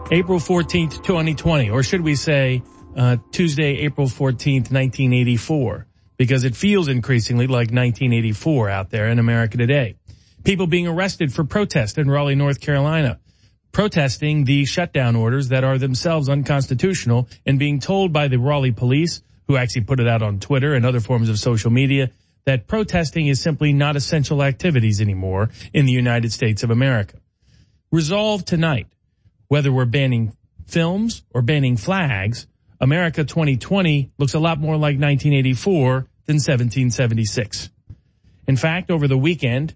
April 14th, 2020, or should we say Tuesday, April 14th, 1984, because it feels increasingly like 1984 out there in America today. People being arrested for protest in Raleigh, North Carolina, protesting the shutdown orders that are themselves unconstitutional, and being told by the Raleigh police, who actually put it out on Twitter and other forms of social media, that protesting is simply not essential activities anymore in the United States of America. Resolve tonight, whether we're banning films or banning flags, America 2020 looks a lot more like 1984 than 1776. In fact, over the weekend,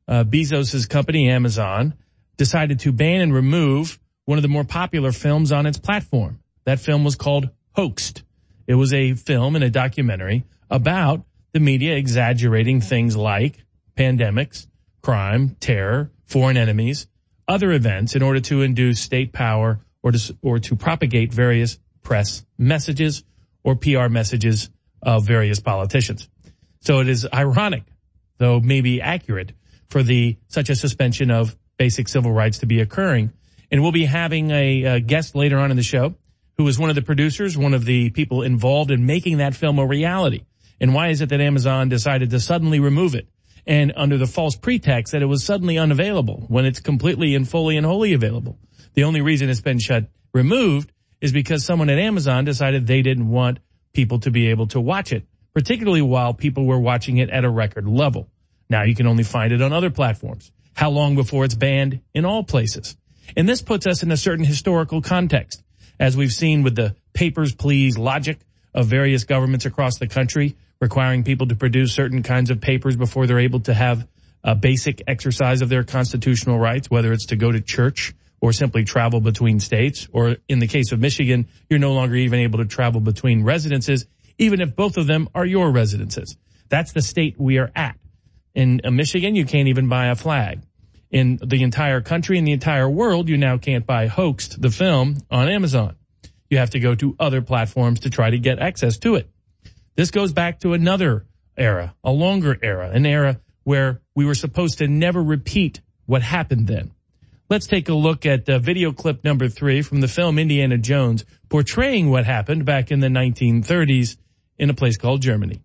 Bezos' company, Amazon, decided to ban and remove one of the more popular films on its platform. That film was called Hoaxed. It was a film and a documentary about the media exaggerating things like pandemics, crime, terror, foreign enemies, other events in order to induce state power or to propagate various press messages or PR messages of various politicians. So it is ironic, though maybe accurate, for such a suspension of basic civil rights to be occurring. And we'll be having a guest later on in the show who is one of the producers, one of the people involved in making that film a reality. And why is it that Amazon decided to suddenly remove it? And under the false pretext that it was suddenly unavailable when it's completely and fully and wholly available. The only reason it's been removed is because someone at Amazon decided they didn't want people to be able to watch it, particularly while people were watching it at a record level. Now you can only find it on other platforms. How long before it's banned in all places? And this puts us in a certain historical context, as we've seen with the papers, please logic of various governments across the country, requiring people to produce certain kinds of papers before they're able to have a basic exercise of their constitutional rights, whether it's to go to church or simply travel between states. Or in the case of Michigan, you're no longer even able to travel between residences, even if both of them are your residences. That's the state we are at. In Michigan, you can't even buy a flag. In the entire country and the entire world, you now can't buy Hoaxed, the film, on Amazon. You have to go to other platforms to try to get access to it. This goes back to another era, a longer era, an era where we were supposed to never repeat what happened then. Let's take a look at video clip number 3 from the film Indiana Jones, portraying what happened back in the 1930s in a place called Germany.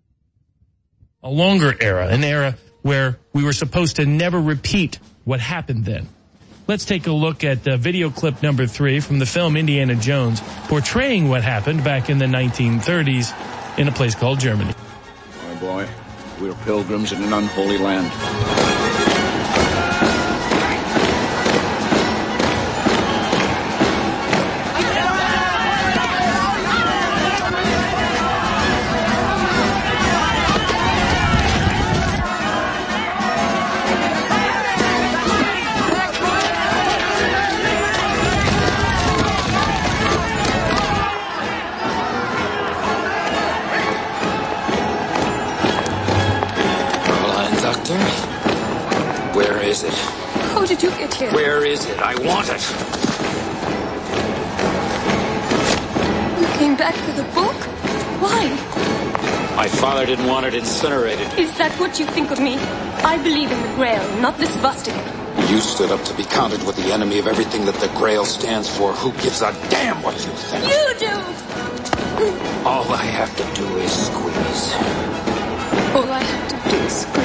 A longer era, an era where we were supposed to never repeat what happened then. Let's take a look at video clip number 3 from the film Indiana Jones, portraying what happened back in the 1930s in a place called Germany. My boy, we're pilgrims in an unholy land. Where is it? How did you get here? Where is it? I want it. You came back for the book? Why? My father didn't want it incinerated. Is that what you think of me? I believe in the Grail, not the swastika. You stood up to be counted with the enemy of everything that the Grail stands for. Who gives a damn what you think? You do! All I have to do is squeeze. All I have to do is scream.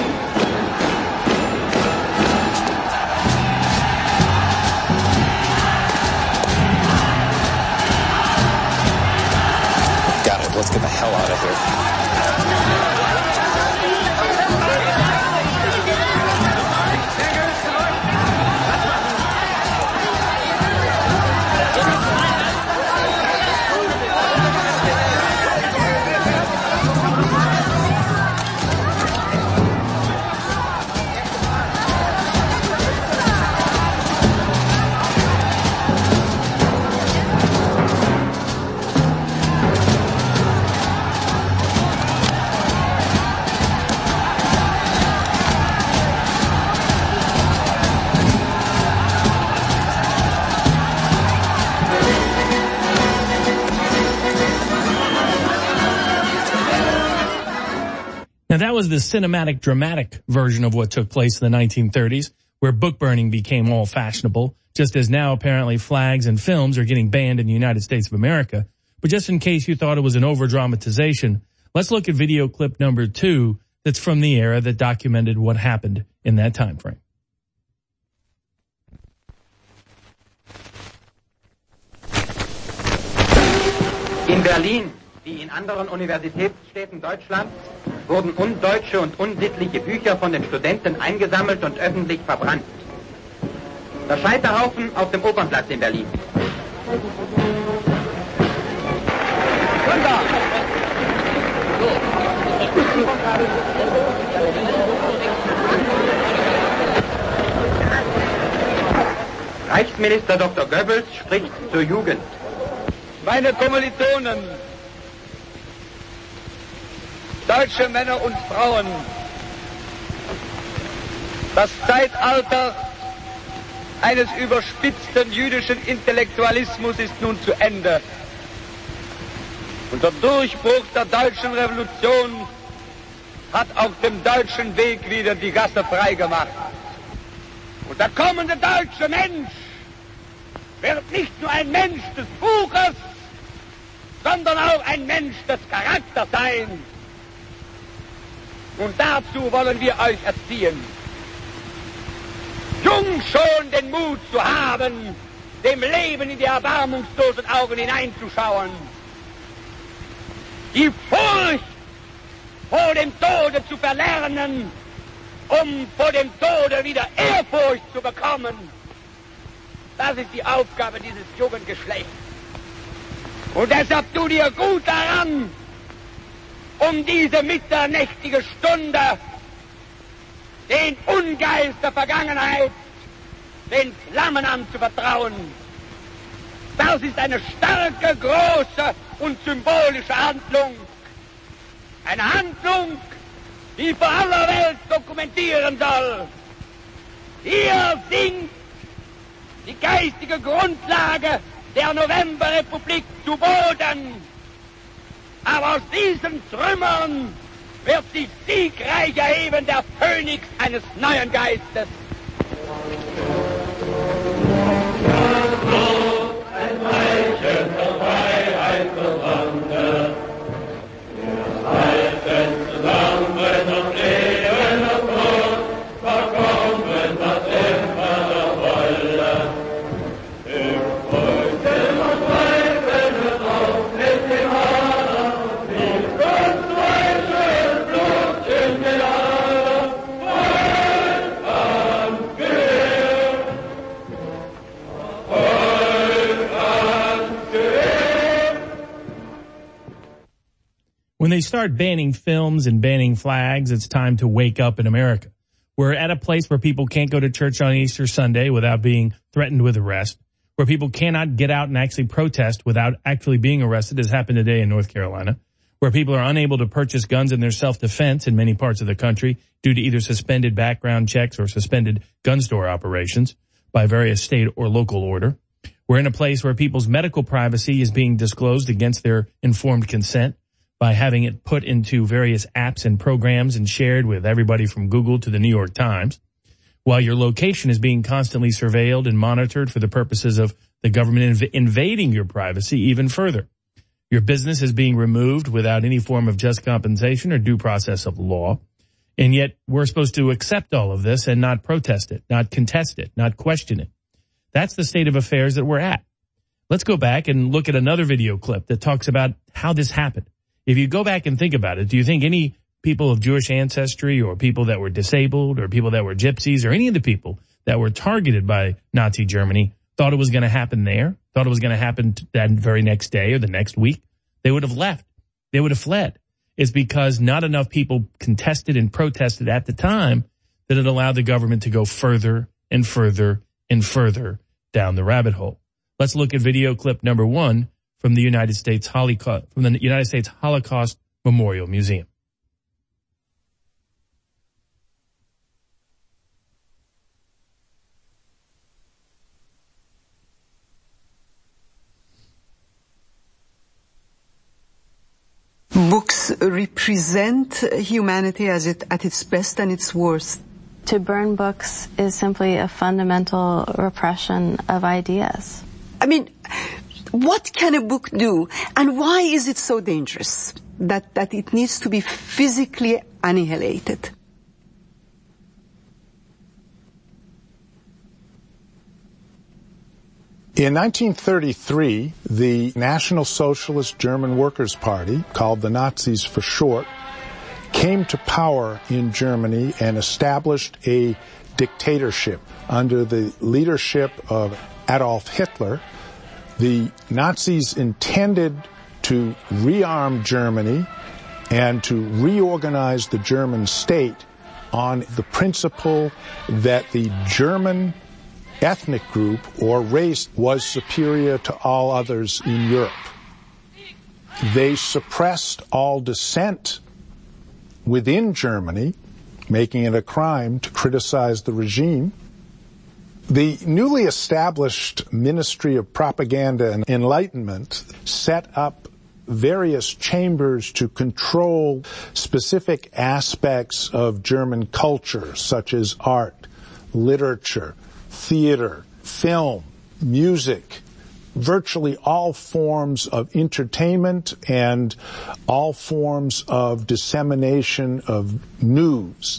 Let's get the hell out of here. Now, that was the cinematic, dramatic version of what took place in the 1930s, where book burning became all fashionable. just as now apparently flags and films are getting banned in the United States of America. But just in case you thought it was an over-dramatization, let's look at video clip number 2 that's from the era that documented what happened in that time frame. In Berlin, wie in anderen Universitätsstädten Deutschlands, wurden undeutsche und unsittliche Bücher von den Studenten eingesammelt und öffentlich verbrannt. Der Scheiterhaufen auf dem Opernplatz in Berlin. Reichsminister Dr. Goebbels spricht zur Jugend. Meine Kommilitonen, deutsche Männer und Frauen, das Zeitalter eines überspitzten jüdischen Intellektualismus ist nun zu Ende. Und der Durchbruch der deutschen Revolution hat auf dem deutschen Weg wieder die Gasse freigemacht. Und der kommende deutsche Mensch wird nicht nur ein Mensch des Buches, sondern auch ein Mensch des Charakters sein. Und dazu wollen wir euch erziehen. Jung schon den Mut zu haben, dem Leben in die erbarmungslosen Augen hineinzuschauen. Die Furcht vor dem Tode zu verlernen, um vor dem Tode wieder Ehrfurcht zu bekommen. Das ist die Aufgabe dieses jungen Geschlechts. Und deshalb tu dir gut daran, um diese mitternächtige Stunde den Ungeist der Vergangenheit, den Flammen anzuvertrauen. Das ist eine starke, große und symbolische Handlung. Eine Handlung, die vor aller Welt dokumentieren soll. Hier sinkt die geistige Grundlage der Novemberrepublik zu Boden. Aber aus diesen Trümmern wird sich siegreich erheben der Phönix eines neuen Geistes. Ein Zeichen der Freiheit für Wandel. Wir halten zusammen und leben auf Tod, verkommen das immer der Wolle. Im Freunden und Weifen hört auf mit dem Hader, mit uns deutschen Blut in den Adern, Volk an Gehör, Volk an Gehör. When they start banning films and banning flags, it's time to wake up in America. We're at a place where people can't go to church on Easter Sunday without being threatened with arrest, where people cannot get out and actually protest without actually being arrested, as happened today in North Carolina, where people are unable to purchase guns in their self-defense in many parts of the country due to either suspended background checks or suspended gun store operations by various state or local order. We're in a place where people's medical privacy is being disclosed against their informed consent by having it put into various apps and programs and shared with everybody from Google to the New York Times, while your location is being constantly surveilled and monitored for the purposes of the government invading your privacy even further. Your business is being removed without any form of just compensation or due process of law. And yet we're supposed to accept all of this and not protest it, not contest it, not question it. That's the state of affairs that we're at. Let's go back and look at another video clip that talks about how this happened. If you go back and think about it, do you think any people of Jewish ancestry or people that were disabled or people that were gypsies or any of the people that were targeted by Nazi Germany thought it was going to happen there, thought it was going to happen that very next day or the next week? They would have left. They would have fled. It's because not enough people contested and protested at the time that it allowed the government to go further and further and further down the rabbit hole. Let's look at video clip number 1 from the United States Holocaust Memorial Museum. Books represent humanity at its best and its worst. To burn books is simply a fundamental repression of ideas. I mean, what can a book do, and why is it so dangerous that it needs to be physically annihilated? In 1933, the National Socialist German Workers' Party, called the Nazis for short, came to power in Germany and established a dictatorship under the leadership of Adolf Hitler. The Nazis intended to rearm Germany and to reorganize the German state on the principle that the German ethnic group or race was superior to all others in Europe. They suppressed all dissent within Germany, making it a crime to criticize the regime. The newly established Ministry of Propaganda and Enlightenment set up various chambers to control specific aspects of German culture, such as art, literature, theater, film, music, virtually all forms of entertainment and all forms of dissemination of news.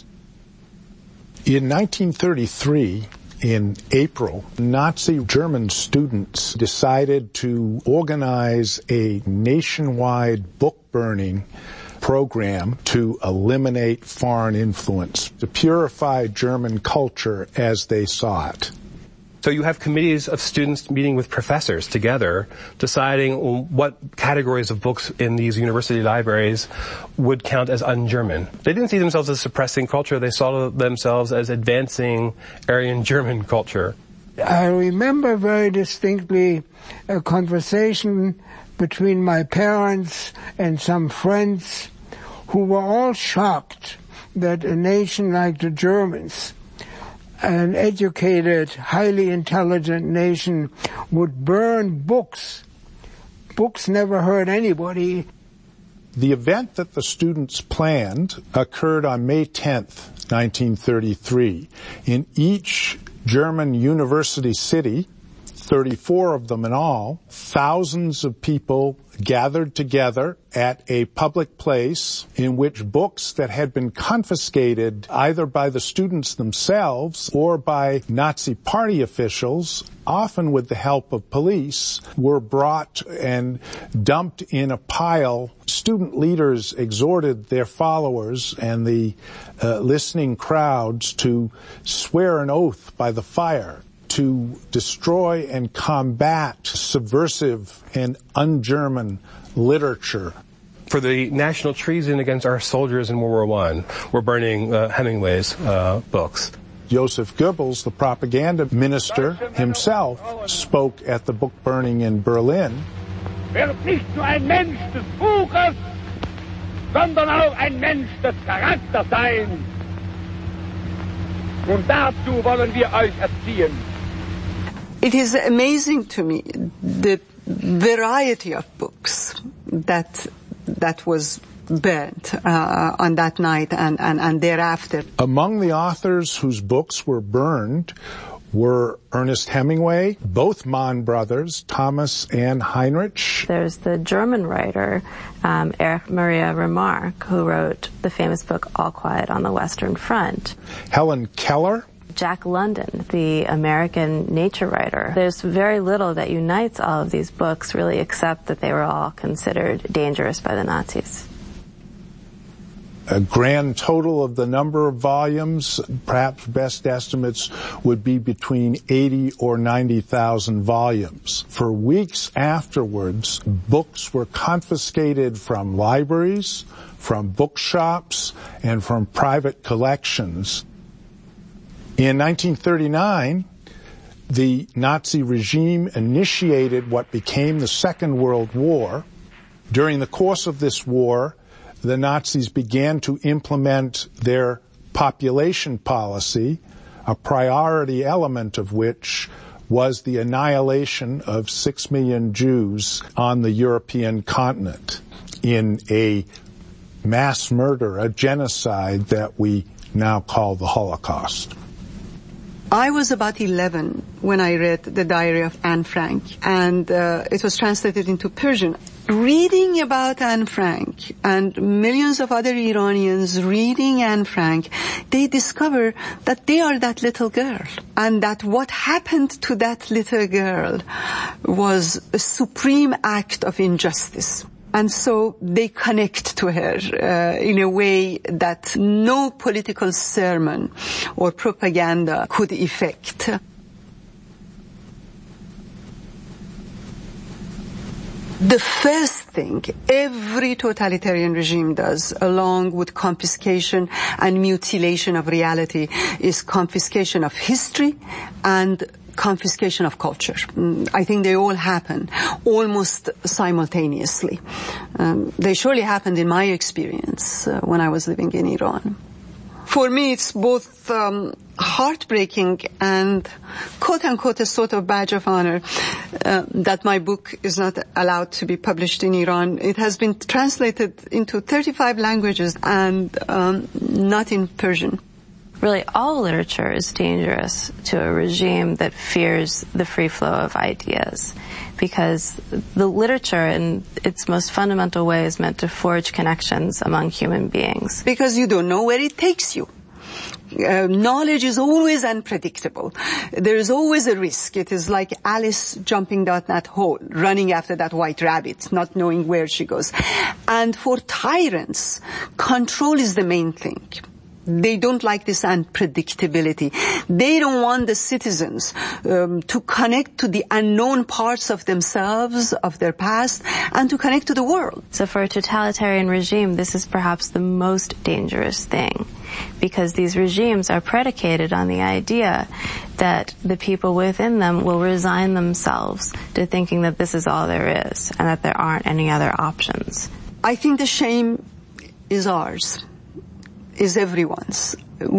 In 1933, in April, Nazi German students decided to organize a nationwide book burning program to eliminate foreign influence, to purify German culture as they saw it. So you have committees of students meeting with professors together, deciding what categories of books in these university libraries would count as un-German. They didn't see themselves as suppressing culture. They saw themselves as advancing Aryan German culture. I remember very distinctly a conversation between my parents and some friends who were all shocked that a nation like the Germans, an educated, highly intelligent nation, would burn books. Books never hurt anybody. The event that the students planned occurred on May 10th, 1933. In each German university city, 34 of them in all, thousands of people gathered together at a public place in which books that had been confiscated either by the students themselves or by Nazi party officials, often with the help of police, were brought and dumped in a pile. Student leaders exhorted their followers and the listening crowds to swear an oath by the fire to destroy and combat subversive and un-German literature. For the national treason against our soldiers in World War I, we're burning Hemingway's books. Joseph Goebbels, the propaganda minister himself, spoke at the book burning in Berlin. Wird nicht nur ein Mensch des Buches, sondern auch ein Mensch des Charakters sein. Und dazu wollen wir euch erziehen. It is amazing to me the variety of books that was burnt on that night and thereafter. Among the authors whose books were burned were Ernest Hemingway, both Mann brothers, Thomas and Heinrich. There's the German writer, Erich Maria Remarque, who wrote the famous book All Quiet on the Western Front. Helen Keller. Jack London, the American nature writer. There's very little that unites all of these books, really, except that they were all considered dangerous by the Nazis. A grand total of the number of volumes, perhaps best estimates, would be between 80 or 90,000 volumes. For weeks afterwards, books were confiscated from libraries, from bookshops, and from private collections. In 1939, the Nazi regime initiated what became the Second World War. During the course of this war, the Nazis began to implement their population policy, a priority element of which was the annihilation of 6 million Jews on the European continent in a mass murder, a genocide that we now called the Holocaust. I was about 11 when I read The Diary of Anne Frank, and it was translated into Persian. Reading about Anne Frank and millions of other Iranians reading Anne Frank, they discover that they are that little girl, and that what happened to that little girl was a supreme act of injustice. And so they connect to her in a way that no political sermon or propaganda could effect. The first thing every totalitarian regime does, along with confiscation and mutilation of reality, is confiscation of history and confiscation of culture. I think they all happen almost simultaneously. They surely happened in my experience when I was living in Iran. For me, it's both heartbreaking and quote-unquote a sort of badge of honor that my book is not allowed to be published in Iran. It has been translated into 35 languages and not in Persian. Really, all literature is dangerous to a regime that fears the free flow of ideas, because the literature in its most fundamental way is meant to forge connections among human beings. Because you don't know where it takes you. Knowledge is always unpredictable. There is always a risk. It is like Alice jumping down that hole, running after that white rabbit, not knowing where she goes. And for tyrants, control is the main thing. They don't like this unpredictability. They don't want the citizens to connect to the unknown parts of themselves, of their past, and to connect to the world. So for a totalitarian regime, this is perhaps the most dangerous thing, because these regimes are predicated on the idea that the people within them will resign themselves to thinking that this is all there is and that there aren't any other options. I think the shame is ours. Is everyone's.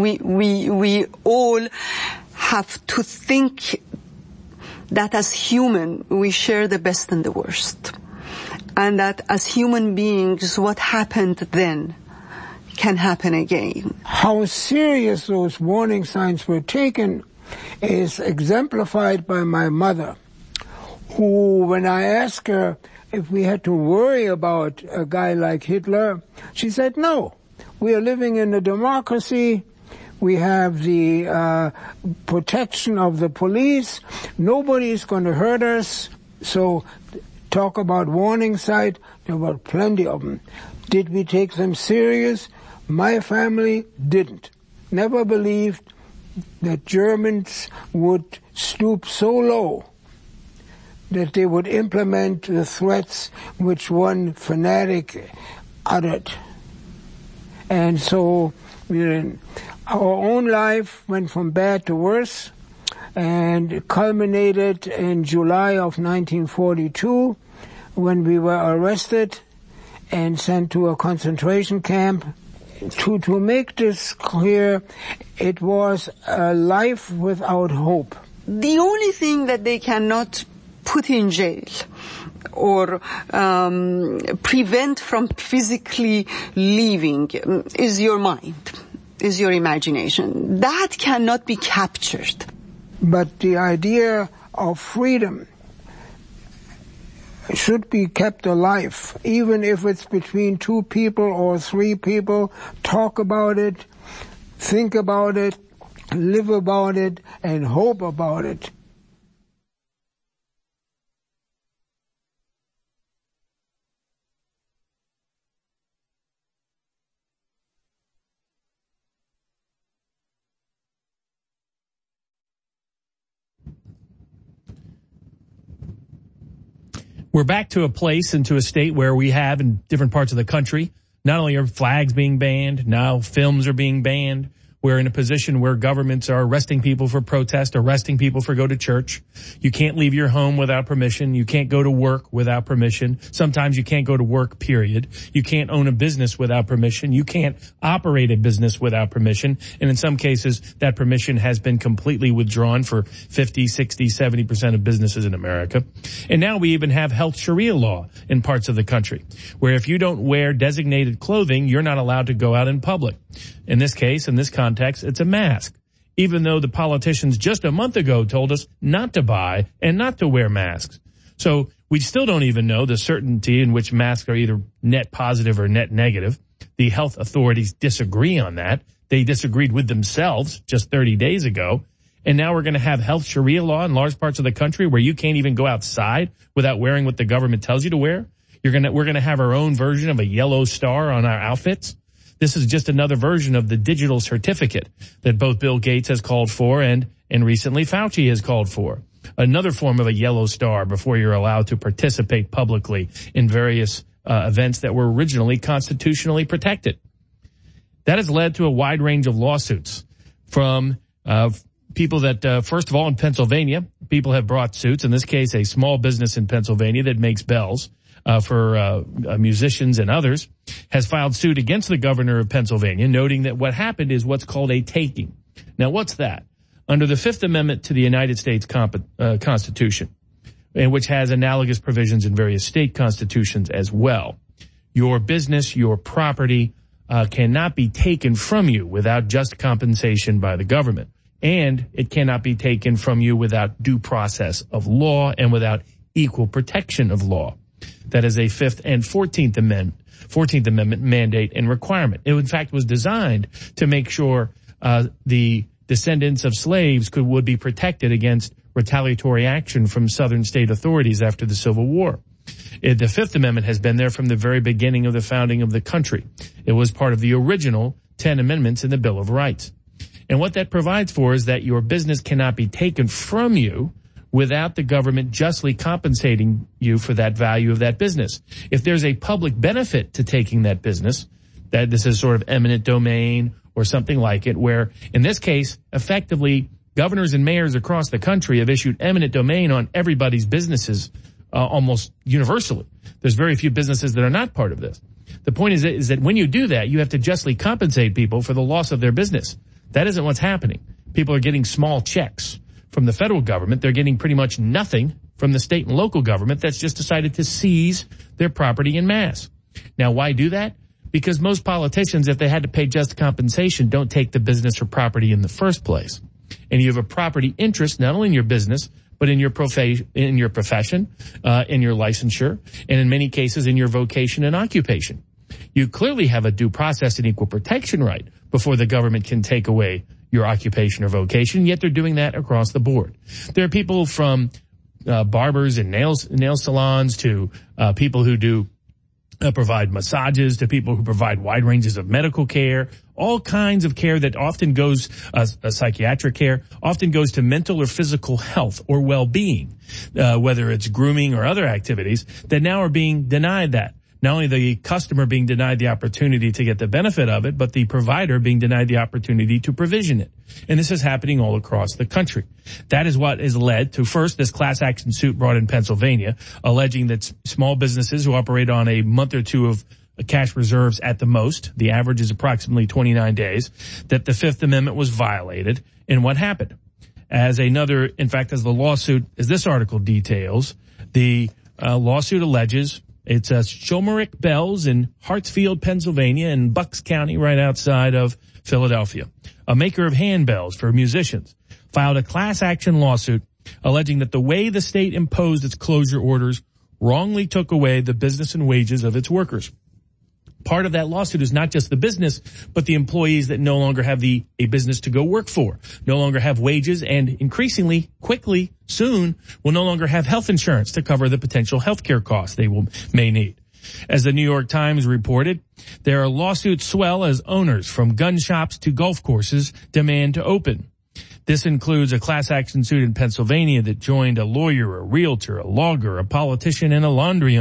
We all have to think that as human we share the best and the worst, and that as human beings what happened then can happen again. How serious those warning signs were taken is exemplified by my mother, who, when I asked her if we had to worry about a guy like Hitler, she said no. We are living in a democracy. We have the protection of the police. Nobody is going to hurt us. So talk about warning signs. There were plenty of them. Did we take them serious? My family didn't. Never believed that Germans would stoop so low that they would implement the threats which one fanatic uttered. And so our own life went from bad to worse, and culminated in July of 1942 when we were arrested and sent to a concentration camp. To make this clear, it was a life without hope. The only thing that they cannot put in jail or prevent from physically leaving is your mind, is your imagination. That cannot be captured. But the idea of freedom should be kept alive, even if it's between two people or three people. Talk about it, think about it, live about it, and hope about it. We're back to a place and to a state where we have in different parts of the country, not only are flags being banned, now films are being banned. We're in a position where governments are arresting people for protest, arresting people for go to church. You can't leave your home without permission. You can't go to work without permission. Sometimes you can't go to work, period. You can't own a business without permission. You can't operate a business without permission. And in some cases, that permission has been completely withdrawn for 50, 60, 70% of businesses in America. And now we even have health Sharia law in parts of the country, where if you don't wear designated clothing, you're not allowed to go out in public. In this case, in this context, it's a mask, even though the politicians just a month ago told us not to buy and not to wear masks. So we still don't even know the certainty in which masks are either net positive or net negative. The health authorities disagree on that. They disagreed with themselves just 30 days ago. And now we're going to have health Sharia law in large parts of the country where you can't even go outside without wearing what the government tells you to wear. We're going to have our own version of a yellow star on our outfits. This is just another version of the digital certificate that both Bill Gates has called for and recently Fauci has called for. Another form of a yellow star before you're allowed to participate publicly in various events that were originally constitutionally protected. That has led to a wide range of lawsuits from people that, first of all, in Pennsylvania, people have brought suits. In this case, a small business in Pennsylvania that makes bells for musicians and others has filed suit against the governor of Pennsylvania, noting that what happened is what's called a taking. Now, what's that? Under the Fifth Amendment to the United States Constitution, and which has analogous provisions in various state constitutions as well, your business, your property cannot be taken from you without just compensation by the government. And it cannot be taken from you without due process of law and without equal protection of law. That is a Fifth and 14th Amendment mandate and requirement. It, in fact, was designed to make sure the descendants of slaves would be protected against retaliatory action from Southern state authorities after the Civil War. The Fifth Amendment has been there from the very beginning of the founding of the country. It was part of the original 10 amendments in the Bill of Rights. And what that provides for is that your business cannot be taken from you without the government justly compensating you for that value of that business. If there's a public benefit to taking that business, that this is sort of eminent domain or something like it, where in this case, effectively, governors and mayors across the country have issued eminent domain on everybody's businesses almost universally. There's very few businesses that are not part of this. The point is that when you do that, you have to justly compensate people for the loss of their business. That isn't what's happening. People are getting small checks from the federal government. They're getting pretty much nothing from the state and local government that's just decided to seize their property en masse. Now, why do that? Because most politicians, if they had to pay just compensation, don't take the business or property in the first place. And you have a property interest not only in your business, but in your profession, in your licensure, and in many cases in your vocation and occupation. You clearly have a due process and equal protection right before the government can take away your occupation or vocation, yet they're doing that across the board. There are people from barbers and nail salons to people who do provide massages, to people who provide wide ranges of medical care, all kinds of care that often goes, psychiatric care, often goes to mental or physical health or well-being, whether it's grooming or other activities that now are being denied that. Not only the customer being denied the opportunity to get the benefit of it, but the provider being denied the opportunity to provision it. And this is happening all across the country. That is what has led to, first, this class action suit brought in Pennsylvania, alleging that small businesses who operate on a month or two of cash reserves at the most, the average is approximately 29 days, that the Fifth Amendment was violated. And what happened? As the lawsuit, as this article details, the lawsuit alleges it's Shomerick Bells in Hartsfield, Pennsylvania, in Bucks County, right outside of Philadelphia. A maker of handbells for musicians filed a class action lawsuit alleging that the way the state imposed its closure orders wrongly took away the business and wages of its workers. Part of that lawsuit is not just the business, but the employees that no longer have a business to go work for, no longer have wages, and increasingly, quickly, soon, will no longer have health insurance to cover the potential health care costs they may need. As the New York Times reported, there are lawsuits swell as owners from gun shops to golf courses demand to open. This includes a class action suit in Pennsylvania that joined a lawyer, a realtor, a logger, a politician, and a laundry owner.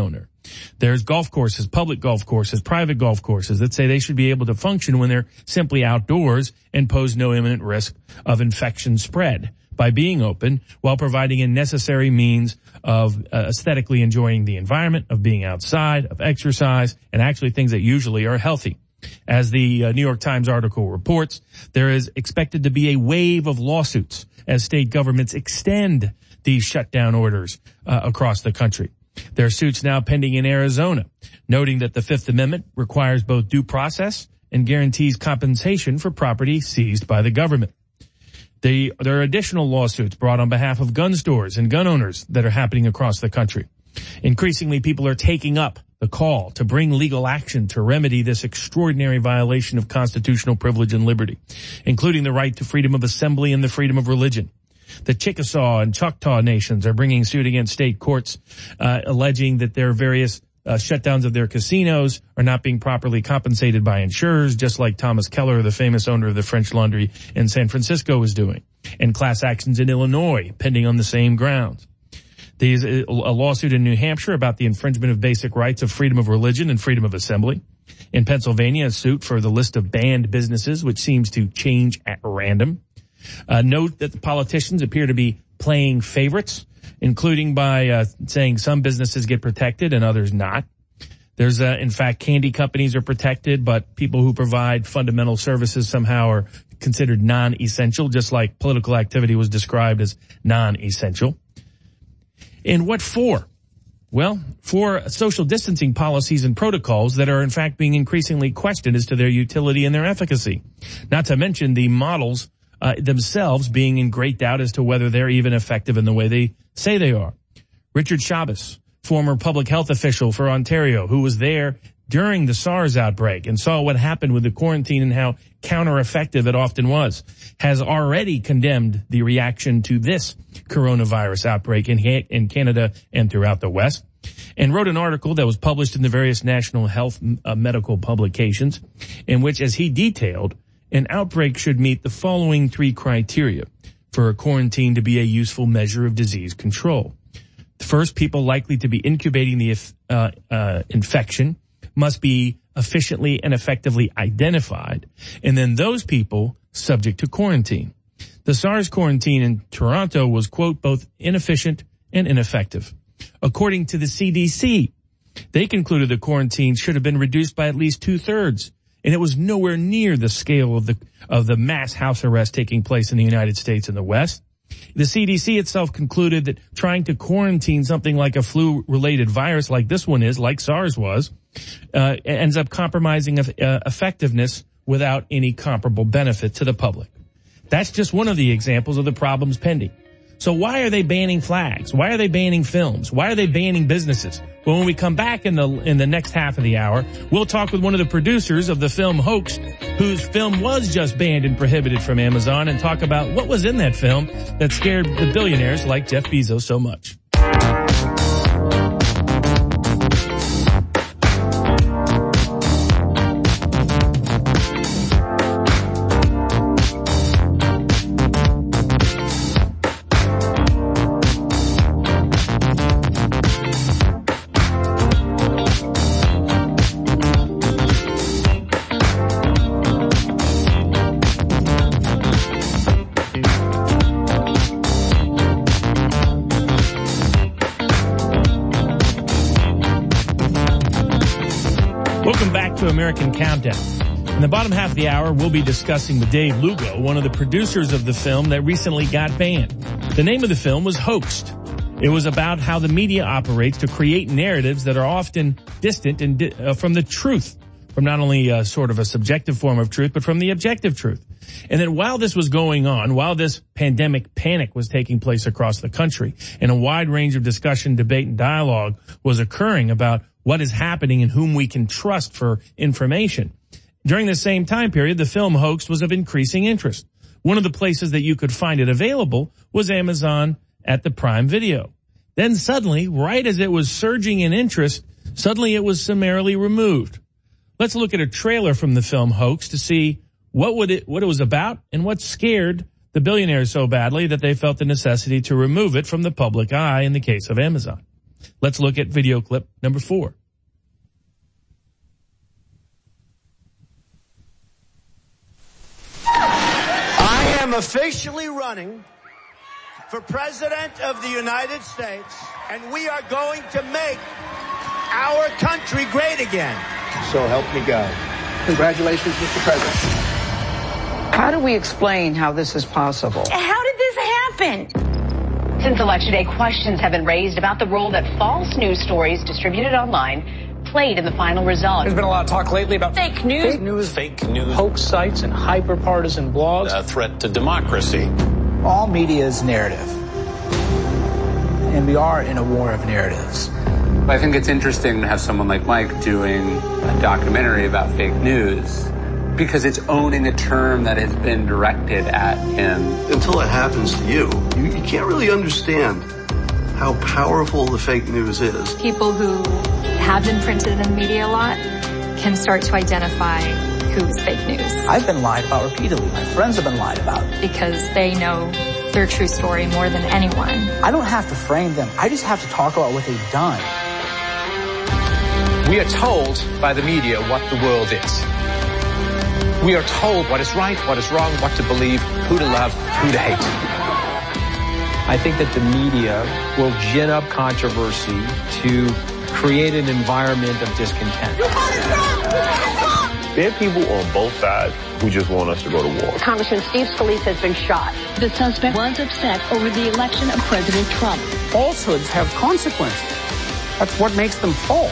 There's golf courses, public golf courses, private golf courses that say they should be able to function when they're simply outdoors and pose no imminent risk of infection spread by being open while providing a necessary means of aesthetically enjoying the environment, of being outside, of exercise, and actually things that usually are healthy. As the New York Times article reports, there is expected to be a wave of lawsuits as state governments extend these shutdown orders across the country. There are suits now pending in Arizona, noting that the Fifth Amendment requires both due process and guarantees compensation for property seized by the government. There are additional lawsuits brought on behalf of gun stores and gun owners that are happening across the country. Increasingly, people are taking up the call to bring legal action to remedy this extraordinary violation of constitutional privilege and liberty, including the right to freedom of assembly and the freedom of religion. The Chickasaw and Choctaw nations are bringing suit against state courts, alleging that their various shutdowns of their casinos are not being properly compensated by insurers, just like Thomas Keller, the famous owner of the French Laundry in San Francisco, was doing, and class actions in Illinois pending on the same grounds. There's a lawsuit in New Hampshire about the infringement of basic rights of freedom of religion and freedom of assembly. In Pennsylvania, a suit for the list of banned businesses, which seems to change at random. Note that the politicians appear to be playing favorites, including by saying some businesses get protected and others not. There's, in fact, candy companies are protected, but people who provide fundamental services somehow are considered non-essential, just like political activity was described as non-essential. And what for? Well, for social distancing policies and protocols that are in fact being increasingly questioned as to their utility and their efficacy. Not to mention the models themselves being in great doubt as to whether they're even effective in the way they say they are. Richard Chabas, former public health official for Ontario, who was there during the SARS outbreak and saw what happened with the quarantine and how counter-effective it often was, has already condemned the reaction to this coronavirus outbreak in Canada and throughout the West, and wrote an article that was published in the various national health medical publications in which, as he detailed, an outbreak should meet the following 3 criteria for a quarantine to be a useful measure of disease control. First, people likely to be incubating the infection must be efficiently and effectively identified, and then those people subject to quarantine. The SARS quarantine in Toronto was, quote, both inefficient and ineffective. According to the CDC, they concluded the quarantine should have been reduced by at least 2/3, and it was nowhere near the scale of the mass house arrest taking place in the United States and the West. The CDC itself concluded that trying to quarantine something like a flu-related virus like this one is, like SARS was, ends up compromising effectiveness without any comparable benefit to the public. That's just one of the examples of the problems pending. So why are they banning flags? Why are they banning films? Why are they banning businesses? Well, when we come back in the next half of the hour, we'll talk with one of the producers of the film Hoaxed, whose film was just banned and prohibited from Amazon, and talk about what was in that film that scared the billionaires like Jeff Bezos so much. American Countdown. In the bottom half of the hour, we'll be discussing with Dave Lugo, one of the producers of the film that recently got banned. The name of the film was Hoaxed. It was about how the media operates to create narratives that are often distant and from the truth, from not only sort of a subjective form of truth, but from the objective truth. And then while this was going on, while this pandemic panic was taking place across the country, and a wide range of discussion, debate, and dialogue was occurring about what is happening and whom we can trust for information. During the same time period, the film Hoaxed was of increasing interest. One of the places that you could find it available was Amazon at the Prime Video. Then suddenly, right as it was surging in interest, suddenly it was summarily removed. Let's look at a trailer from the film Hoaxed to see what it was about and what scared the billionaires so badly that they felt the necessity to remove it from the public eye in the case of Amazon. Let's look at video clip number 4. I am officially running for President of the United States, and we are going to make our country great again. So help me God. Congratulations, Mr. President. How do we explain how this is possible? How did this happen? Since Election Day, questions have been raised about the role that false news stories distributed online played in the final result. There's been a lot of talk lately about fake news. Fake news, hoax sites, and hyper-partisan blogs. A threat to democracy. All media is narrative, and we are in a war of narratives. I think it's interesting to have someone like Mike doing a documentary about fake news, because it's owning a term that has been directed at him. Until it happens to you can't really understand how powerful the fake news is. People who have been printed in the media a lot can start to identify who's fake news. I've been lied about repeatedly. My friends have been lied about. Because they know their true story more than anyone. I don't have to frame them. I just have to talk about what they've done. We are told by the media what the world is. We are told what is right, what is wrong, what to believe, who to love, who to hate. I think that the media will gin up controversy to create an environment of discontent. There are people on both sides who just want us to go to war. Congressman Steve Scalise has been shot. The suspect was upset over the election of President Trump. Falsehoods have consequences. That's what makes them false.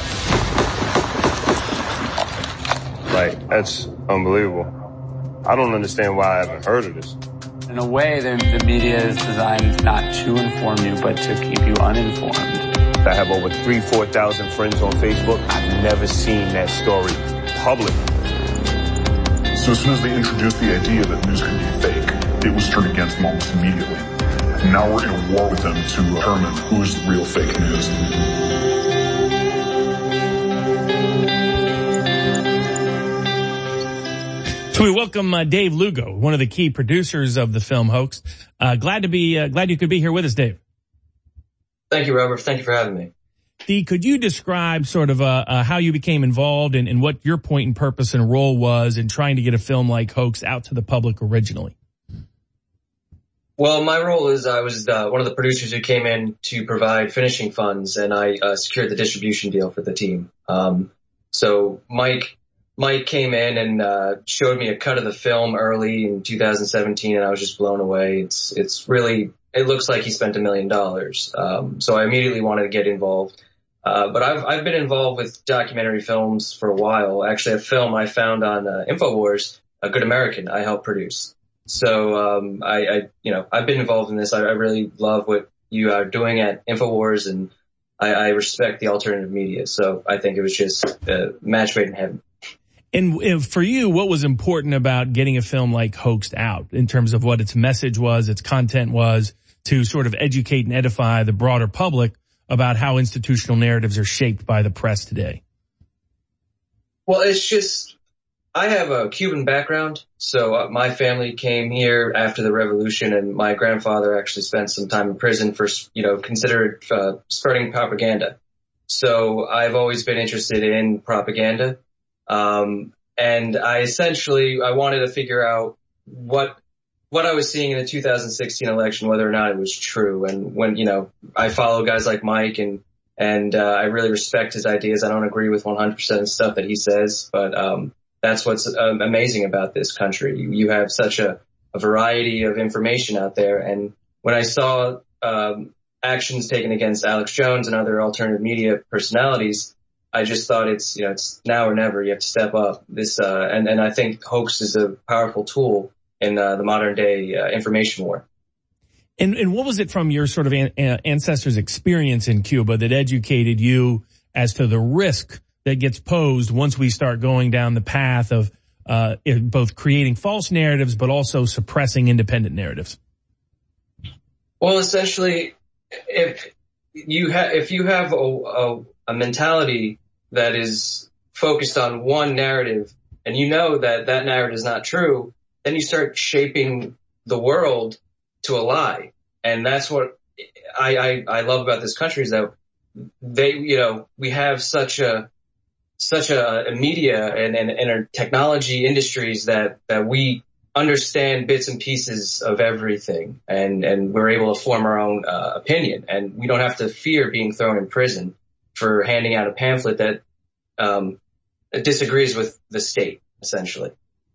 Like, that's unbelievable. I don't understand why I haven't heard of this. In a way, the media is designed not to inform you, but to keep you uninformed. I have over 4,000 friends on Facebook. I've never seen that story public. So as soon as they introduced the idea that news could be fake, it was turned against them almost immediately. And now we're in a war with them to determine who's the real fake news. So we welcome Dave Lugo, one of the key producers of the film Hoax. Glad you could be here with us, Dave. Thank you, Robert. Thank you for having me. Dee, could you describe sort of how you became involved and what your point and purpose and role was in trying to get a film like Hoax out to the public originally? Well, my role is I was one of the producers who came in to provide finishing funds, and I secured the distribution deal for the team. So Mike came in and showed me a cut of the film early in 2017, and I was just blown away. It's really, it looks like he spent $1 million. So I immediately wanted to get involved. But I've been involved with documentary films for a while. Actually, a film I found on InfoWars, A Good American, I helped produce. So I've been involved in this. I really love what you are doing at InfoWars, and I respect the alternative media. So I think it was just a match made in heaven. And for you, what was important about getting a film like Hoaxed out in terms of what its message was, its content was, to sort of educate and edify the broader public about how institutional narratives are shaped by the press today? Well, it's just, I have a Cuban background, so my family came here after the revolution, and my grandfather actually spent some time in prison for, considered spreading propaganda. So I've always been interested in propaganda. And I wanted to figure out what I was seeing in the 2016 election, whether or not it was true. And when, I follow guys like Mike and I really respect his ideas. I don't agree with 100% of the stuff that he says, but, that's what's amazing about this country. You have such a variety of information out there. And when I saw, actions taken against Alex Jones and other alternative media personalities, I just thought it's now or never. You have to step up this, and I think Hoax is a powerful tool in the modern day information war. And what was it from your sort of ancestors' experience in Cuba that educated you as to the risk that gets posed once we start going down the path of both creating false narratives but also suppressing independent narratives? Well, essentially, if you have a mentality that is focused on one narrative, and you know that narrative is not true, then you start shaping the world to a lie. And that's what I love about this country, is that we have such a media and technology industries that we understand bits and pieces of everything, and we're able to form our own opinion, and we don't have to fear being thrown in prison for handing out a pamphlet that disagrees with the state, essentially.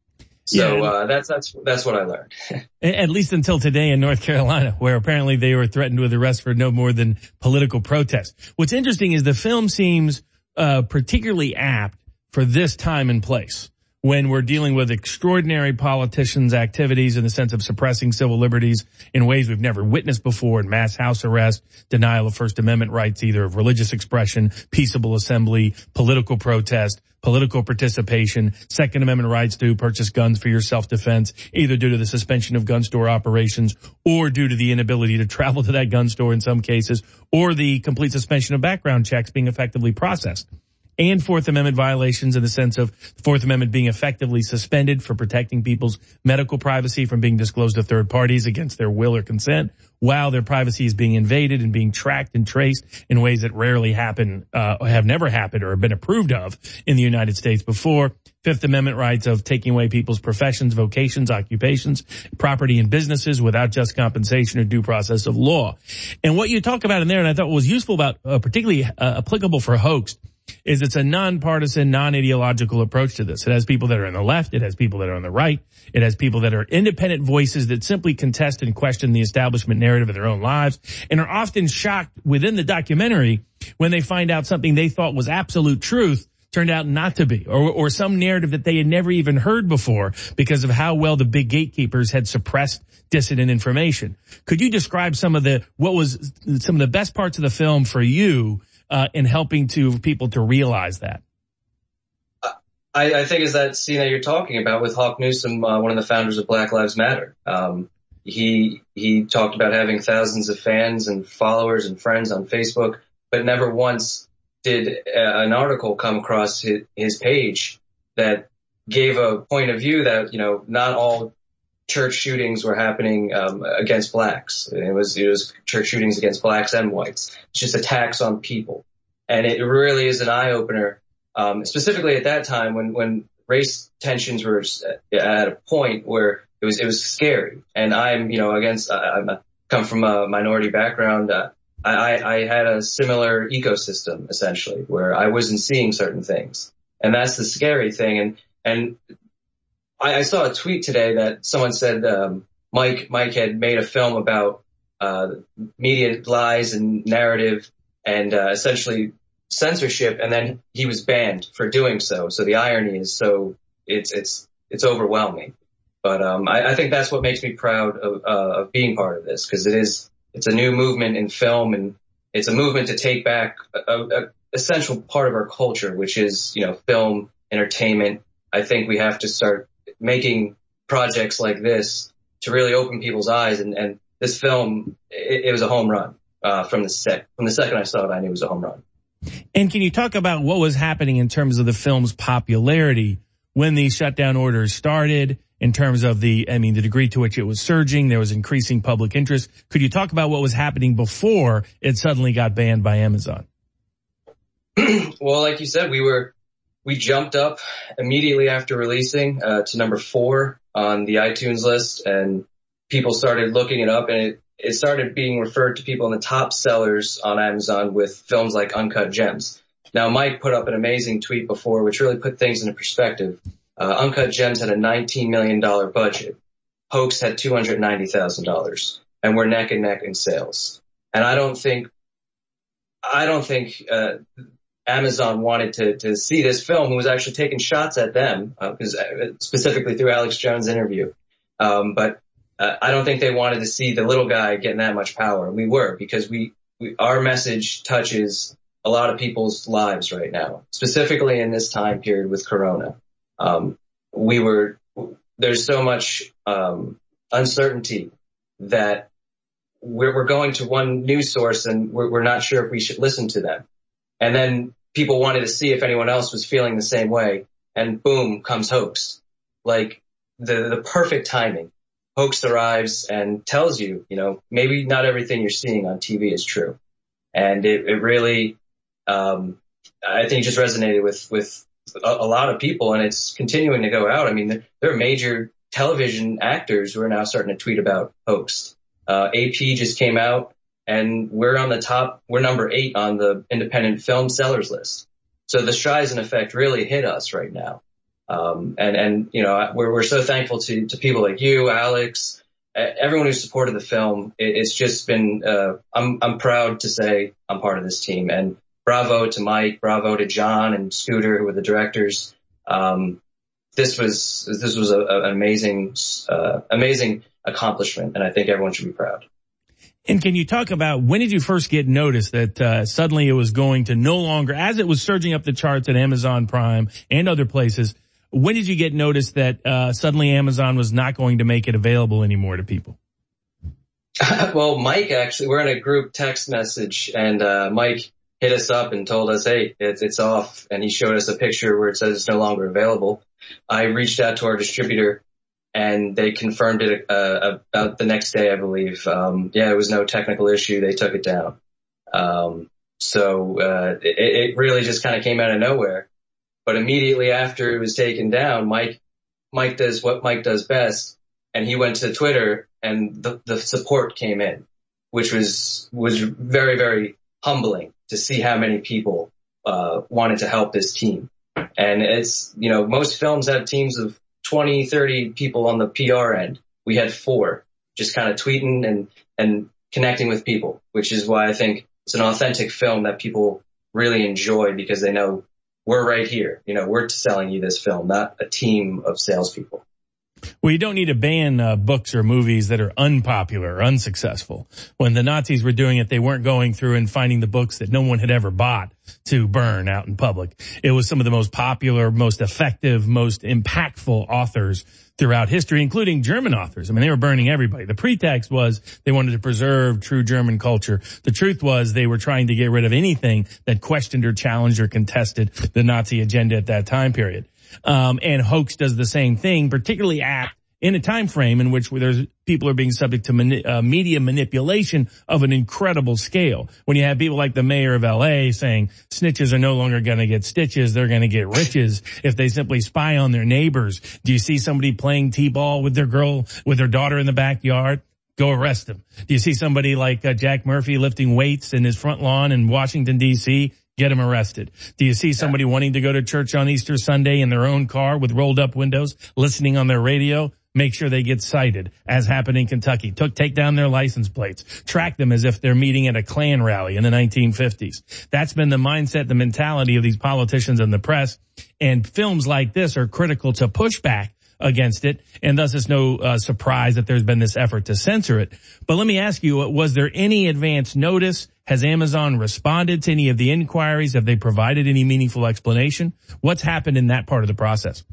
So that's what I learned. At least until today in North Carolina, where apparently they were threatened with arrest for no more than political protest. What's interesting is the film seems particularly apt for this time and place, when we're dealing with extraordinary politicians' activities in the sense of suppressing civil liberties in ways we've never witnessed before, in mass house arrest, denial of First Amendment rights, either of religious expression, peaceable assembly, political protest, political participation, Second Amendment rights to purchase guns for your self-defense, either due to the suspension of gun store operations or due to the inability to travel to that gun store in some cases, or the complete suspension of background checks being effectively processed. And Fourth Amendment violations in the sense of the Fourth Amendment being effectively suspended for protecting people's medical privacy from being disclosed to third parties against their will or consent, while their privacy is being invaded and being tracked and traced in ways that rarely happen, have never happened or have been approved of in the United States before. Fifth Amendment rights of taking away people's professions, vocations, occupations, property, and businesses without just compensation or due process of law. And what you talk about in there, and I thought was useful about, particularly applicable for Hoaxed, is it's a nonpartisan, non-ideological approach to this. It has people that are on the left. It has people that are on the right. It has people that are independent voices that simply contest and question the establishment narrative of their own lives, and are often shocked within the documentary when they find out something they thought was absolute truth turned out not to be, or some narrative that they had never even heard before because of how well the big gatekeepers had suppressed dissident information. Could you describe some of the best parts of the film for you in helping people to realize that? I think is that scene that you're talking about with Hawk Newsome, one of the founders of Black Lives Matter. He talked about having thousands of fans and followers and friends on Facebook, but never once did an article come across his page that gave a point of view that, not all church shootings were happening against blacks. It was church shootings against blacks and whites. It's just attacks on people. And it really is an eye-opener, specifically at that time when race tensions were at a point where it was scary. And I come from a minority background. I had a similar ecosystem, essentially, where I wasn't seeing certain things. And that's the scary thing. And I saw a tweet today that someone said Mike had made a film about media lies and narrative and essentially censorship, and then he was banned for doing so. So the irony is it's overwhelming. But I think that's what makes me proud of being part of this, because it's a new movement in film, and it's a movement to take back a essential part of our culture, which is, film, entertainment. I think we have to start making projects like this to really open people's eyes. And this film, it was a home run. From the second I saw it, I knew it was a home run. And can you talk about what was happening in terms of the film's popularity when these shutdown orders started, in terms of the degree to which it was surging? There was increasing public interest. Could you talk about what was happening before it suddenly got banned by Amazon? Well, like you said, we jumped up immediately after releasing to number 4 on the iTunes list, and people started looking it up, and it started being referred to people in the top sellers on Amazon with films like Uncut Gems. Now, Mike put up an amazing tweet before, which really put things into perspective. Uncut Gems had a $19 million budget. Hoax had $290,000, and we're neck and neck in sales. And I don't think Amazon wanted to see this film, who was actually taking shots at them, specifically through Alex Jones' interview. But I don't think they wanted to see the little guy getting that much power. We were, because our message touches a lot of people's lives right now, specifically in this time period with Corona. There's so much uncertainty that we're going to one news source, and we're not sure if we should listen to them. And then people wanted to see if anyone else was feeling the same way, and boom, comes Hoax. Like the perfect timing. Hoax arrives and tells you, maybe not everything you're seeing on TV is true. And it really, I think just resonated with a lot of people, and it's continuing to go out. I mean, there are major television actors who are now starting to tweet about Hoaxed. AP just came out, and we're number 8 on the independent film sellers list. So the Streisand effect really hit us right now. And you know, we're so thankful to people like you, Alex, everyone who supported the film. It's just been, I'm proud to say I'm part of this team, and bravo to Mike, bravo to John and Scooter, who were the directors. This was an amazing accomplishment, and I think everyone should be proud. And can you talk about when did you first get notice that suddenly it was going to no longer, as it was surging up the charts at Amazon Prime and other places, when did you get notice that suddenly Amazon was not going to make it available anymore to people? Well, Mike, actually, we're in a group text message, and Mike hit us up and told us, hey, it's off, and he showed us a picture where it says it's no longer available. I reached out to our distributor, and they confirmed it about the next day, I believe. It was no technical issue. They took it down. It really just kind of came out of nowhere. But immediately after it was taken down, Mike does what Mike does best, and he went to Twitter, and the support came in, which was very, very humbling to see how many people wanted to help this team. And it's, you know, most films have teams of 20, 30 people on the PR end. We had 4 just kind of tweeting and connecting with people, which is why I think it's an authentic film that people really enjoy, because they know we're right here. You know, we're selling you this film, not a team of salespeople. Well, you don't need to ban books or movies that are unpopular or unsuccessful. When the Nazis were doing it, they weren't going through and finding the books that no one had ever bought to burn out in public. It was some of the most popular, most effective, most impactful authors throughout history, including German authors. I mean, they were burning everybody. The pretext was they wanted to preserve true German culture. The truth was they were trying to get rid of anything that questioned or challenged or contested the Nazi agenda at that time period. And Hoax does the same thing, particularly in a time frame in which people are being subject to media manipulation of an incredible scale. When you have people like the mayor of LA saying snitches are no longer going to get stitches, they're going to get riches if they simply spy on their neighbors. Do you see somebody playing t-ball with their daughter in the backyard? Go arrest them. Do you see somebody like Jack Murphy lifting weights in his front lawn in Washington, D.C.? Get him arrested. Do you see somebody wanting to go to church on Easter Sunday in their own car with rolled up windows, listening on their radio? Make sure they get cited, as happened in Kentucky. Take down their license plates. Track them as if they're meeting at a Klan rally in the 1950s. That's been the mindset, the mentality of these politicians and the press. And films like this are critical to push back against it, and thus it's no surprise that there's been this effort to censor it. But let me ask you, was there any advance notice? Has Amazon responded to any of the inquiries? Have they provided any meaningful explanation? What's happened in that part of the process?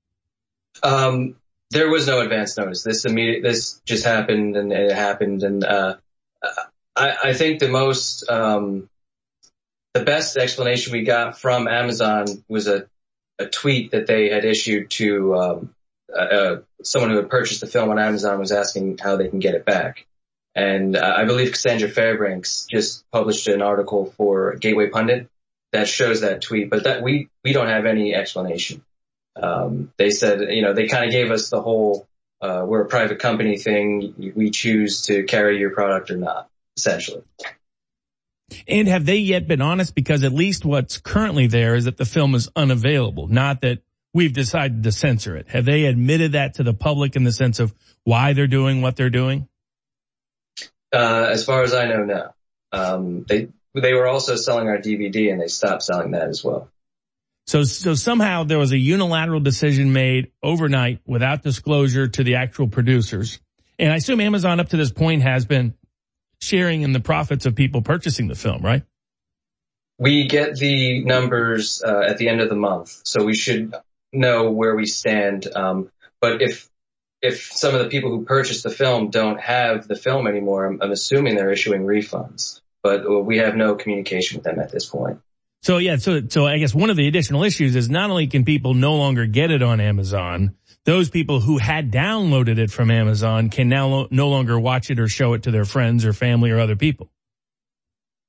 There was no advance notice. This just happened, and it happened. And I think the best explanation we got from Amazon was a tweet that they had issued to someone who had purchased the film on Amazon, was asking how they can get it back. And I believe Cassandra Fairbanks just published an article for Gateway Pundit that shows that tweet, but that we don't have any explanation. They said, you know, they kind of gave us the whole, we're a private company thing. We choose to carry your product or not, essentially. And have they yet been honest? Because at least what's currently there is that the film is unavailable, not that we've decided to censor it. Have they admitted that to the public in the sense of why they're doing what they're doing? As far as I know, no. They were also selling our DVD, and they stopped selling that as well. So somehow there was a unilateral decision made overnight without disclosure to the actual producers. And I assume Amazon up to this point has been sharing in the profits of people purchasing the film, right? We get the numbers at the end of the month, so we should know where we stand. But if some of the people who purchased the film don't have the film anymore, I'm assuming they're issuing refunds. But we have no communication with them at this point. So yeah, so I guess one of the additional issues is not only can people no longer get it on Amazon, those people who had downloaded it from Amazon can now no longer watch it or show it to their friends or family or other people.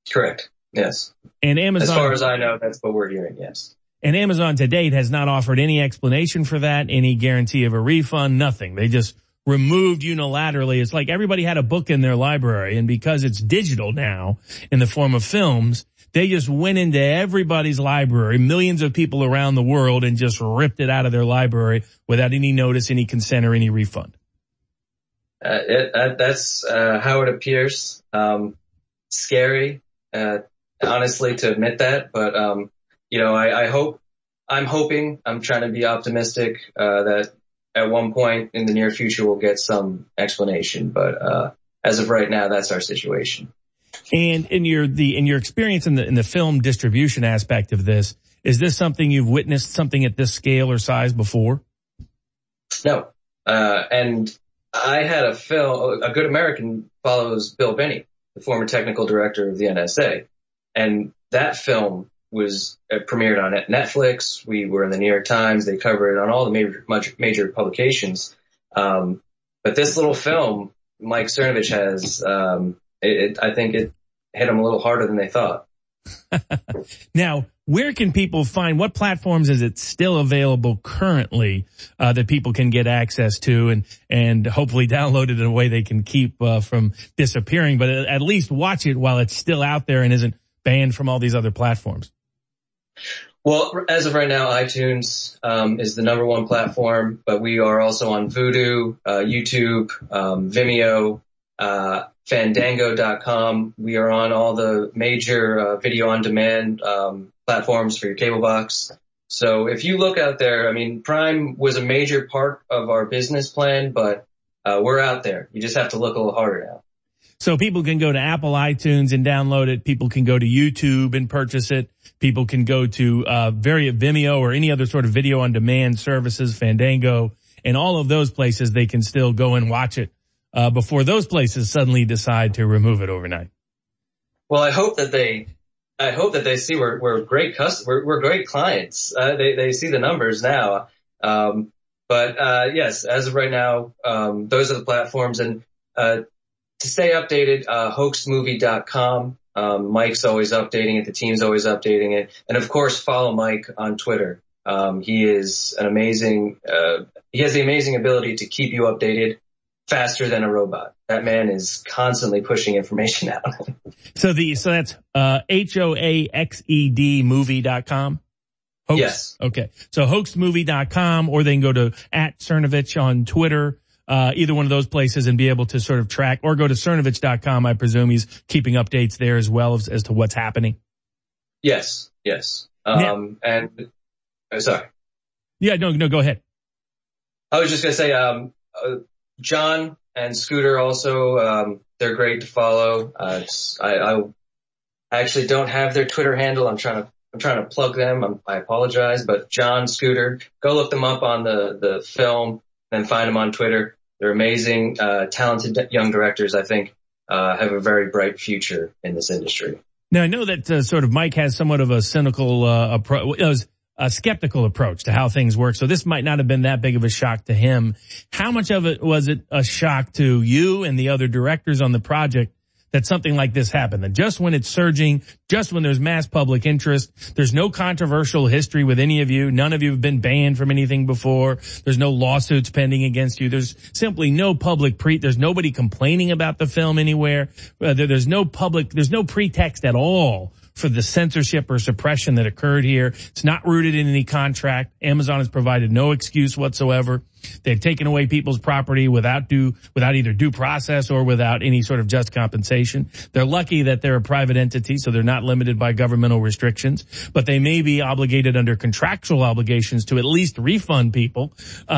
Correct. Yes. And Amazon, as far as I know, that's what we're hearing. Yes. And Amazon to date has not offered any explanation for that, any guarantee of a refund, nothing. They just removed unilaterally. It's like everybody had a book in their library, and because it's digital now in the form of films, they just went into everybody's library, millions of people around the world, and just ripped it out of their library without any notice, any consent, or any refund. That's how it appears. Scary, honestly, to admit that, but I'm trying to be optimistic that at one point in the near future we'll get some explanation, but as of right now, that's our situation. And in your experience in the film distribution aspect of this, is this something you've witnessed, something at this scale or size before? No. And I had a film, A Good American follows Bill Binney, the former technical director of the NSA. And that film was premiered on Netflix. We were in the New York Times. They covered it on all the major publications. But this little film, Mike Cernovich has, I think it hit him a little harder than they thought. Now, where can people find, what platforms is it still available currently that people can get access to and hopefully download it in a way they can keep from disappearing, but at least watch it while it's still out there and isn't banned from all these other platforms? Well, as of right now, iTunes is the number one platform, but we are also on Vudu, YouTube, Vimeo, Fandango.com. We are on all the major video on demand platforms for your cable box. So if you look out there, I mean, Prime was a major part of our business plan, but we're out there. You just have to look a little harder now. So people can go to Apple iTunes and download it. People can go to YouTube and purchase it. People can go to Vimeo or any other sort of video on demand services, Fandango, and all of those places. They can still go and watch it before those places suddenly decide to remove it overnight. Well, I hope that they see we're great we're great clients. They see the numbers now. But yes, as of right now, those are the platforms. And to stay updated, hoaxmovie.com. Mike's always updating it. The team's always updating it. And of course, follow Mike on Twitter. He is an amazing, he has the amazing ability to keep you updated faster than a robot. That man is constantly pushing information out. So that's, HOAXED movie.com? Hoax? Yes. Okay. So hoaxmovie.com, or they can go to @Cernovich on Twitter. Either one of those places and be able to sort of track, or go to Cernovich.com. I presume he's keeping updates there as well as to what's happening. Yes. And sorry. Yeah, no, go ahead. I was just going to say, John and Scooter also, they're great to follow. I actually don't have their Twitter handle. I'm trying to plug them. I apologize, but John, Scooter, go look them up on the film and find them on Twitter. They're amazing, talented young directors, I think, have a very bright future in this industry. Now, I know that sort of Mike has somewhat of a cynical approach, a skeptical approach to how things work. So this might not have been that big of a shock to him. How much of it was it a shock to you and the other directors on the project that something like this happened? That just when it's surging, just when there's mass public interest, there's no controversial history with any of you. None of you have been banned from anything before. There's no lawsuits pending against you. There's simply no there's nobody complaining about the film anywhere. There's no pretext at all for the censorship or suppression that occurred here. It's not rooted in any contract. Amazon has provided no excuse whatsoever. They've taken away people's property without either due process or without any sort of just compensation. They're lucky that they're a private entity, so they're not limited by governmental restrictions, but they may be obligated under contractual obligations to at least refund people.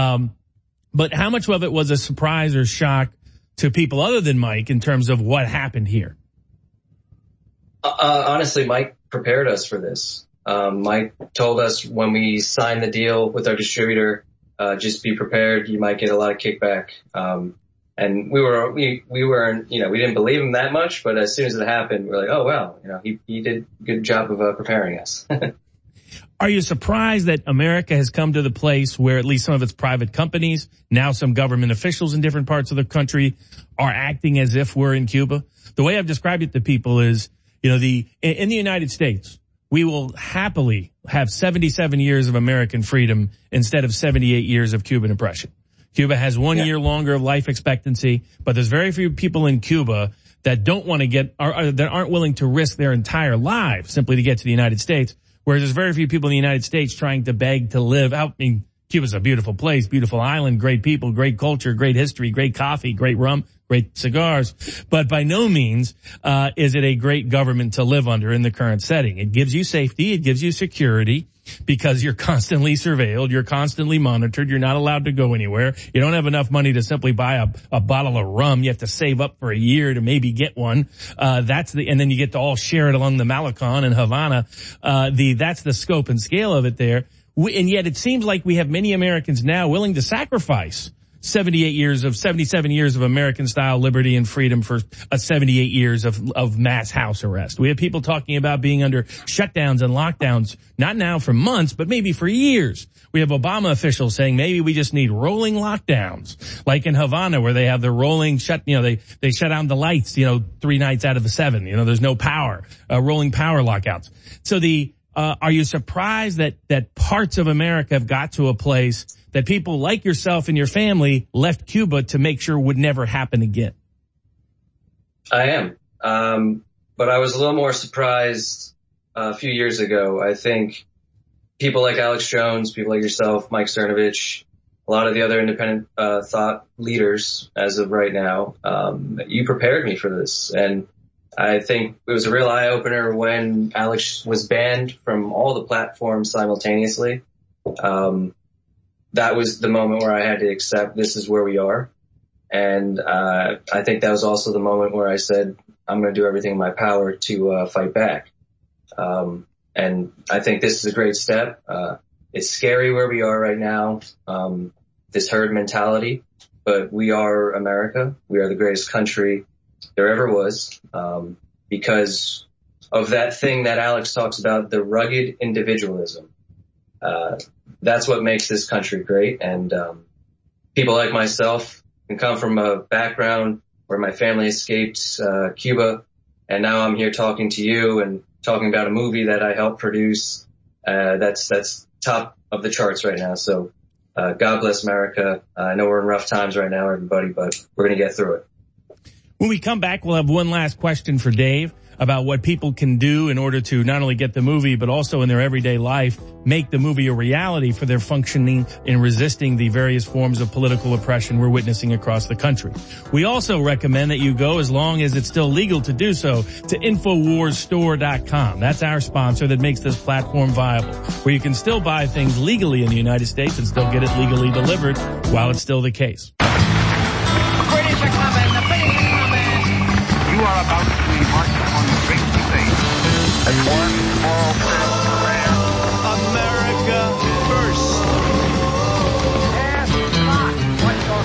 But how much of it was a surprise or shock to people other than Mike in terms of what happened here? Honestly, Mike prepared us for this. Mike told us when we signed the deal with our distributor, just be prepared. You might get a lot of kickback. And we weren't, we didn't believe him that much, but as soon as it happened, we're like, oh, wow, he did a good job of preparing us. Are you surprised that America has come to the place where at least some of its private companies, now some government officials in different parts of the country, are acting as if we're in Cuba? The way I've described it to people is, in the United States, we will happily have 77 years of American freedom instead of 78 years of Cuban oppression. Cuba has 1 year longer of life expectancy, but there's very few people in Cuba that don't want to that aren't willing to risk their entire lives simply to get to the United States. Whereas there's very few people in the United States trying to beg to live out. I mean, Cuba's a beautiful place, beautiful island, great people, great culture, great history, great coffee, great rum, great cigars. But by no means is it a great government to live under in the current setting. It gives you safety. It gives you security because you're constantly surveilled. You're constantly monitored. You're not allowed to go anywhere. You don't have enough money to simply buy a bottle of rum. You have to save up for a year to maybe get one. And then you get to all share it along the Malecon in Havana. That's the scope and scale of it there. And yet it seems like we have many Americans now willing to sacrifice 77 years of American-style liberty and freedom for 78 years of mass house arrest. We have people talking about being under shutdowns and lockdowns, not now for months, but maybe for years. We have Obama officials saying maybe we just need rolling lockdowns, like in Havana where they have the rolling they shut down the lights, 3 nights out of the 7. There's no power, rolling power lockouts. So are you surprised that parts of America have got to a place that people like yourself and your family left Cuba to make sure would never happen again? I am. But I was a little more surprised a few years ago. I think people like Alex Jones, people like yourself, Mike Cernovich, a lot of the other independent thought leaders as of right now, you prepared me for this. And I think it was a real eye-opener when Alex was banned from all the platforms simultaneously. That was the moment where I had to accept this is where we are. And I think that was also the moment where I said, I'm going to do everything in my power to fight back. And I think this is a great step. It's scary where we are right now, this herd mentality, but we are America. We are the greatest country there ever was, because of that thing that Alex talks about, the rugged individualism. That's what makes this country great. And people like myself can come from a background where my family escaped Cuba, and now I'm here talking to you and talking about a movie that I helped produce. That's top of the charts right now. So God bless America. I know we're in rough times right now, everybody, but we're going to get through it. When we come back, we'll have one last question for Dave about what people can do in order to not only get the movie, but also in their everyday life, make the movie a reality for their functioning in resisting the various forms of political oppression we're witnessing across the country. We also recommend that you go, as long as it's still legal to do so, to InfoWarsStore.com. That's our sponsor that makes this platform viable, where you can still buy things legally in the United States and still get it legally delivered while it's still the case. British are coming, the British are coming. You are about to embark on the great debate. And one small step for man. America first. Ask not what your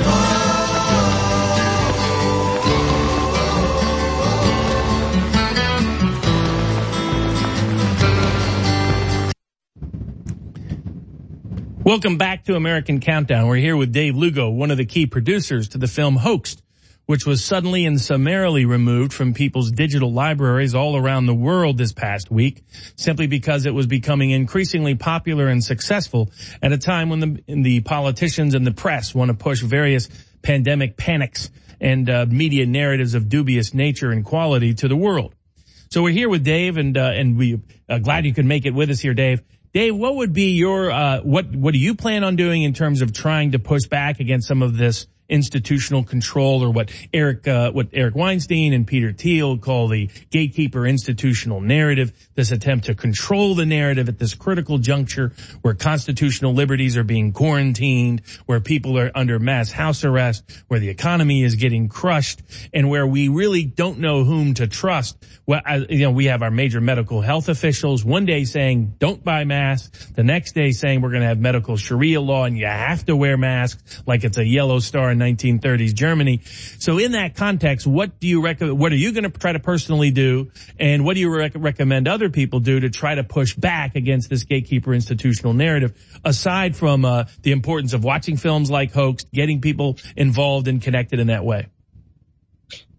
country. Welcome back to American Countdown. We're here with Dave Lugo, one of the key producers to the film Hoaxed, which was suddenly and summarily removed from people's digital libraries all around the world this past week, simply because it was becoming increasingly popular and successful at a time when the politicians and the press want to push various pandemic panics and media narratives of dubious nature and quality to the world. So we're here with Dave, and we glad you could make it with us here, Dave. Dave, what would be your what do you plan on doing in terms of trying to push back against some of this institutional control, or what Eric Weinstein and Peter Thiel call the gatekeeper institutional narrative, this attempt to control the narrative at this critical juncture where constitutional liberties are being quarantined, where people are under mass house arrest, where the economy is getting crushed, and where we really don't know whom to trust. Well, we have our major medical health officials one day saying don't buy masks, the next day saying we're going to have medical Sharia law and you have to wear masks like it's a yellow star in 1930s Germany. So in that context, what are you going to try to personally do, and what do you recommend other people do to try to push back against this gatekeeper institutional narrative, aside from the importance of watching films like Hoaxed, getting people involved and connected in that way?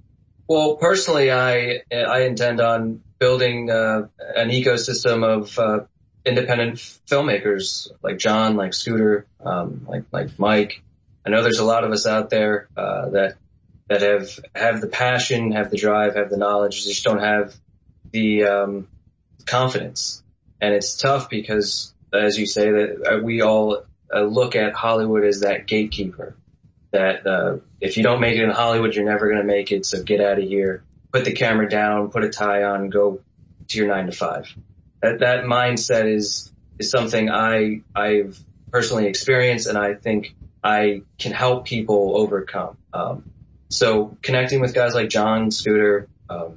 Well, personally, I intend on building an ecosystem of independent filmmakers like John, like Scooter, like Mike. I know there's a lot of us out there that have the passion, have the drive, have the knowledge, just don't have the confidence. And it's tough because, as you say, that we all look at Hollywood as that gatekeeper. That if you don't make it in Hollywood, you're never going to make it. So get out of here, put the camera down, put a tie on, go to your 9 to 5. That mindset is something I've personally experienced, and I think I can help people overcome. So connecting with guys like John, Scooter,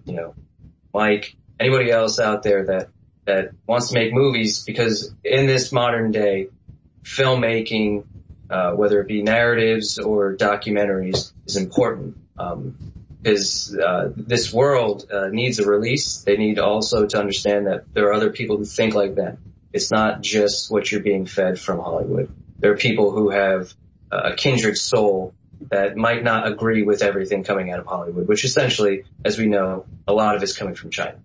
Mike, anybody else out there that wants to make movies, because in this modern day, filmmaking, whether it be narratives or documentaries, is important. Because this world needs a release. They need also to understand that there are other people who think like them. It's not just what you're being fed from Hollywood. There are people who have a kindred soul that might not agree with everything coming out of Hollywood, which essentially, as we know, a lot of it's coming from China.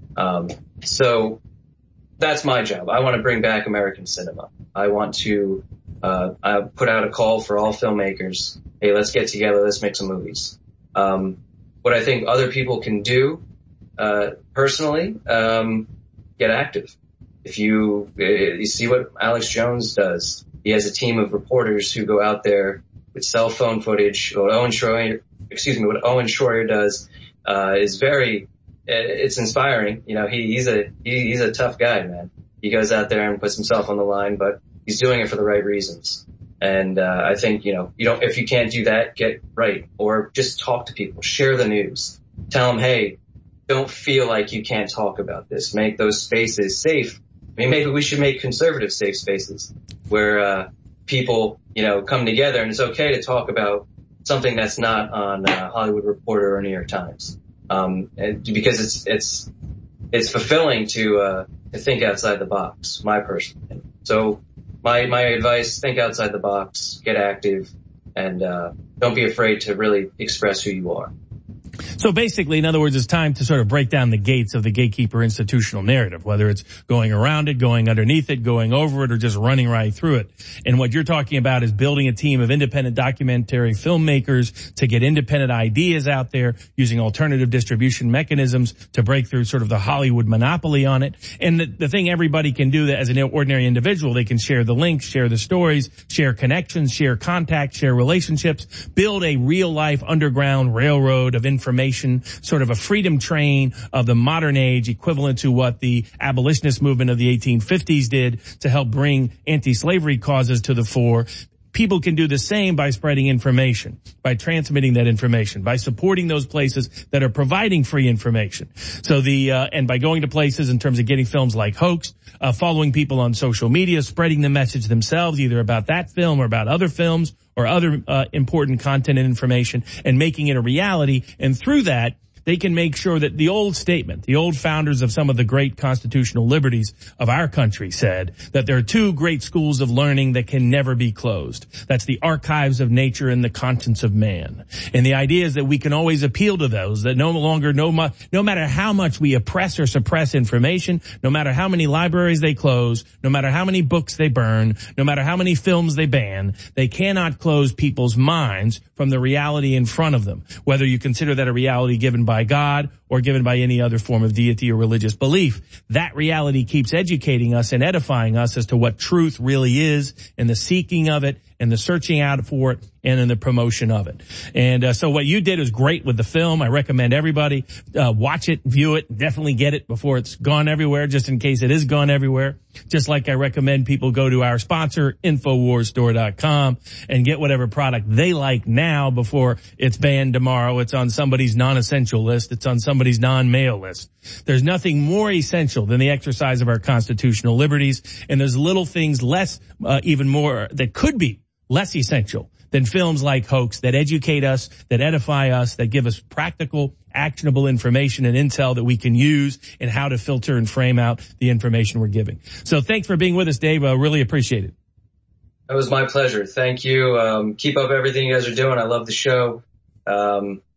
So that's my job. I want to bring back American cinema. I want to I put out a call for all filmmakers. Hey, let's get together. Let's make some movies. What I think other people can do, personally, get active. If you see what Alex Jones does, he has a team of reporters who go out there with cell phone footage. What Owen Schroyer does, is very, it's inspiring. You know, he's a tough guy, man. He goes out there and puts himself on the line, but he's doing it for the right reasons. And I think, if you can't do that, get right. Or just talk to people. Share the news. Tell them, hey, don't feel like you can't talk about this. Make those spaces safe. I mean, maybe we should make conservative safe spaces where people, come together, and it's okay to talk about something that's not on Hollywood Reporter or New York Times. Because it's fulfilling to think outside the box, my personal opinion. So my advice, think outside the box, get active, and don't be afraid to really express who you are. So basically, in other words, it's time to sort of break down the gates of the gatekeeper institutional narrative, whether it's going around it, going underneath it, going over it, or just running right through it. And what you're talking about is building a team of independent documentary filmmakers to get independent ideas out there, using alternative distribution mechanisms to break through sort of the Hollywood monopoly on it. And the thing everybody can do that as an ordinary individual, they can share the links, share the stories, share connections, share contacts, share relationships, build a real life underground railroad of information, sort of a freedom train of the modern age, equivalent to what the abolitionist movement of the 1850s did to help bring anti-slavery causes to the fore. People can do the same by spreading information, by transmitting that information, by supporting those places that are providing free information. So and by going to places in terms of getting films like Hoax, following people on social media, spreading the message themselves, either about that film or about other films or other important content and information, and making it a reality. And through that, they can make sure that the old statement, the old founders of some of the great constitutional liberties of our country said that there are two great schools of learning that can never be closed. That's the archives of nature and the conscience of man. And the idea is that we can always appeal to those, that no matter how much we oppress or suppress information, no matter how many libraries they close, no matter how many books they burn, no matter how many films they ban, they cannot close people's minds from the reality in front of them, whether you consider that a reality given by God or given by any other form of deity or religious belief. That reality keeps educating us and edifying us as to what truth really is, and the seeking of it and the searching out for it and in the promotion of it. And so what you did is great with the film. I recommend everybody watch it, view it, definitely get it before it's gone everywhere, just in case it is gone everywhere. Just like I recommend people go to our sponsor, InfoWarsStore.com, and get whatever product they like now before it's banned tomorrow. It's on somebody's non-essential list. It's on somebody's non-mail list. There's nothing more essential than the exercise of our constitutional liberties, and there's little things even more that could be less essential than films like Hoax that educate us, that edify us, that give us practical, actionable information and intel that we can use in how to filter and frame out the information we're giving. So thanks for being with us, Dave. I really appreciate it. That was my pleasure. Thank you. Keep up everything you guys are doing. I love the show.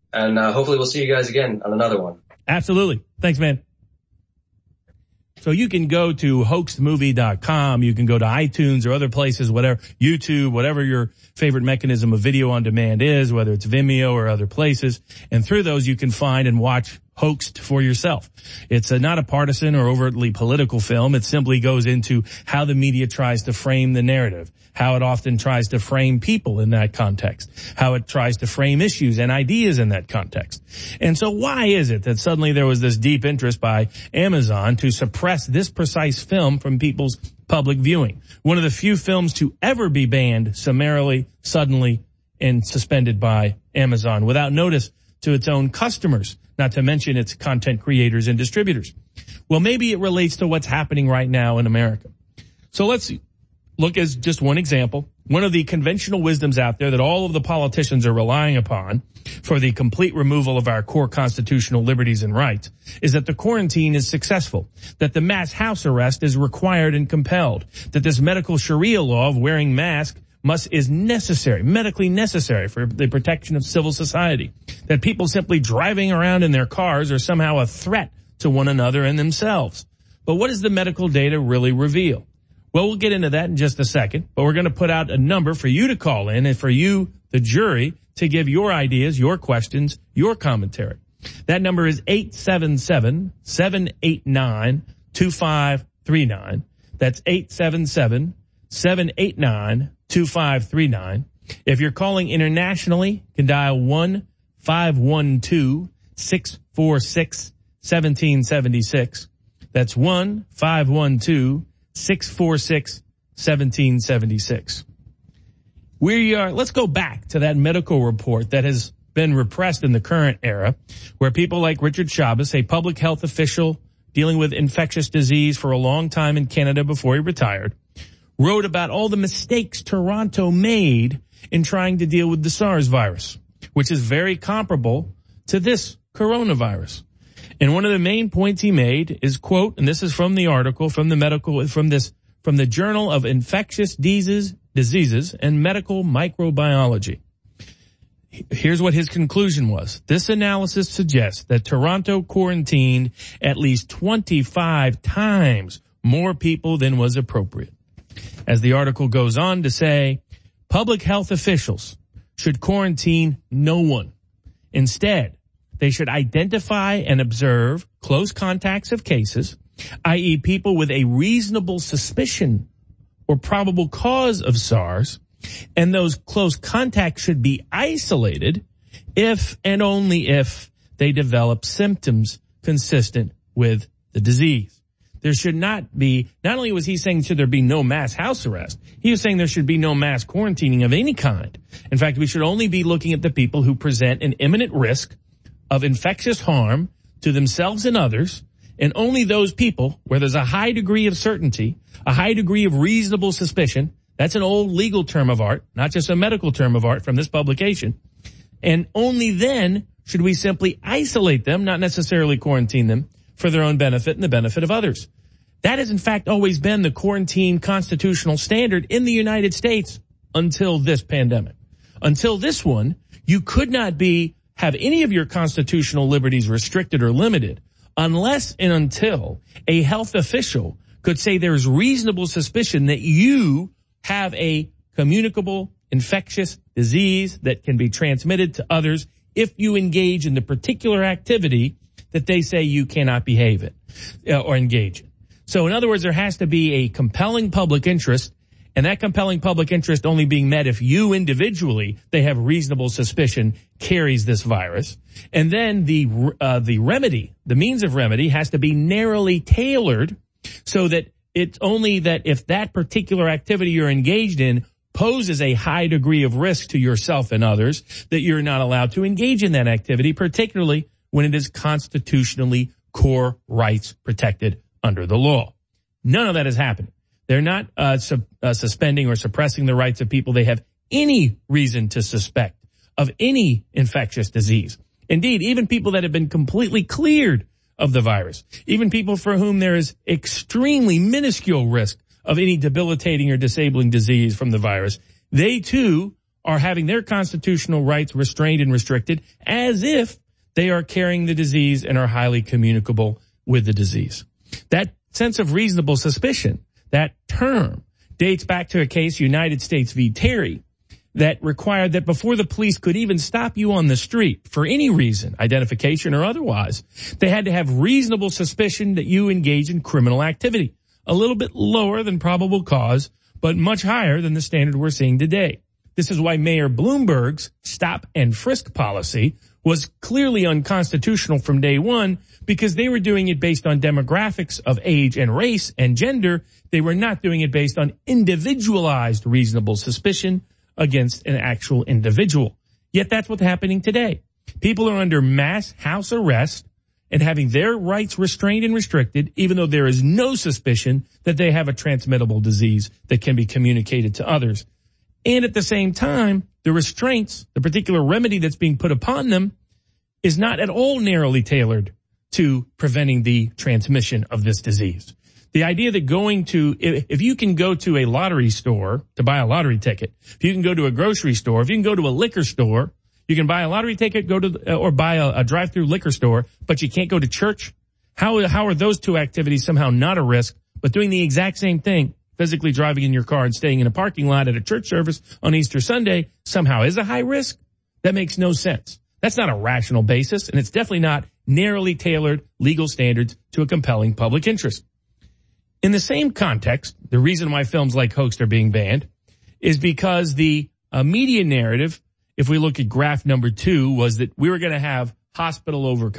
And hopefully we'll see you guys again on another one. Absolutely. Thanks, man. So you can go to hoaxedmovie.com. You can go to iTunes or other places, whatever, YouTube, whatever your favorite mechanism of video on demand is, whether it's Vimeo or other places. And through those, you can find and watch Hoaxed for yourself. It's not a partisan or overtly political film. It simply goes into how the media tries to frame the narrative, how it often tries to frame people in that context, how it tries to frame issues and ideas in that context. And so why is it that suddenly there was this deep interest by Amazon to suppress this precise film from people's public viewing? One of the few films to ever be banned summarily, suddenly, and suspended by Amazon without notice to its own customers, not to mention its content creators and distributors. Well, maybe it relates to what's happening right now in America. So let's look as just one example. One of the conventional wisdoms out there that all of the politicians are relying upon for the complete removal of our core constitutional liberties and rights is that the quarantine is successful, that the mass house arrest is required and compelled, that this medical Sharia law of wearing masks is necessary, medically necessary for the protection of civil society, that people simply driving around in their cars are somehow a threat to one another and themselves. But what does the medical data really reveal? Well, we'll get into that in just a second, but we're going to put out a number for you to call in and for you, the jury, to give your ideas, your questions, your commentary. That number is 877-789-2539. That's 877-789-2539. If you're calling internationally, you can dial 1-512-646-1776. That's 1-512-646-1776. Let's go back to that medical report that has been repressed in the current era, where people like Richard Chabas, a public health official dealing with infectious disease for a long time in Canada before he retired, wrote about all the mistakes Toronto made in trying to deal with the SARS virus, which is very comparable to this coronavirus. And one of the main points he made is, quote, and this is from the article, from the Journal of Infectious Diseases and Medical Microbiology. Here's what his conclusion was. This analysis suggests that Toronto quarantined at least 25 times more people than was appropriate. As the article goes on to say, public health officials should quarantine no one. Instead, they should identify and observe close contacts of cases, i.e. people with a reasonable suspicion or probable cause of SARS, and those close contacts should be isolated if and only if they develop symptoms consistent with the disease. There should not only was he saying should there be no mass house arrest, he was saying there should be no mass quarantining of any kind. In fact, we should only be looking at the people who present an imminent risk of infectious harm to themselves and others, and only those people where there's a high degree of certainty, a high degree of reasonable suspicion. That's an old legal term of art, not just a medical term of art from this publication. And only then should we simply isolate them, not necessarily quarantine them, for their own benefit and the benefit of others. That has in fact always been the quarantine constitutional standard in the United States until this pandemic. Until this one, you could not have any of your constitutional liberties restricted or limited unless and until a health official could say there's reasonable suspicion that you have a communicable infectious disease that can be transmitted to others if you engage in the particular activity that they say you cannot behave in or engage in. So in other words, there has to be a compelling public interest, and that compelling public interest only being met if you individually, they have reasonable suspicion, carries this virus. And then the remedy, the means of remedy has to be narrowly tailored so that it's only that if that particular activity you're engaged in poses a high degree of risk to yourself and others, that you're not allowed to engage in that activity, particularly when it is constitutionally core rights protected under the law. None of that is happening. They're not suspending or suppressing the rights of people they have any reason to suspect of any infectious disease. Indeed, even people that have been completely cleared of the virus, even people for whom there is extremely minuscule risk of any debilitating or disabling disease from the virus, they too are having their constitutional rights restrained and restricted as if they are carrying the disease and are highly communicable with the disease. That sense of reasonable suspicion, that term, dates back to a case, United States v. Terry, that required that before the police could even stop you on the street for any reason, identification or otherwise, they had to have reasonable suspicion that you engage in criminal activity. A little bit lower than probable cause, but much higher than the standard we're seeing today. This is why Mayor Bloomberg's stop and frisk policy was clearly unconstitutional from day one, because they were doing it based on demographics of age and race and gender. They were not doing it based on individualized reasonable suspicion against an actual individual. Yet that's what's happening today. People are under mass house arrest and having their rights restrained and restricted, even though there is no suspicion that they have a transmittable disease that can be communicated to others. And at the same time, the restraints, the particular remedy that's being put upon them, is not at all narrowly tailored to preventing the transmission of this disease. The idea that if you can go to a lottery store to buy a lottery ticket, if you can go to a grocery store, if you can go to a liquor store, you can buy a lottery ticket, or buy a drive-through liquor store, but you can't go to church. How are those two activities somehow not a risk, but doing the exact same thing, physically driving in your car and staying in a parking lot at a church service on Easter Sunday, somehow is a high risk? That makes no sense. That's not a rational basis, and it's definitely not narrowly tailored legal standards to a compelling public interest. In the same context, the reason why films like Hoaxed are being banned is because the media narrative, if we look at graph number 2, was that we were going to have hospital over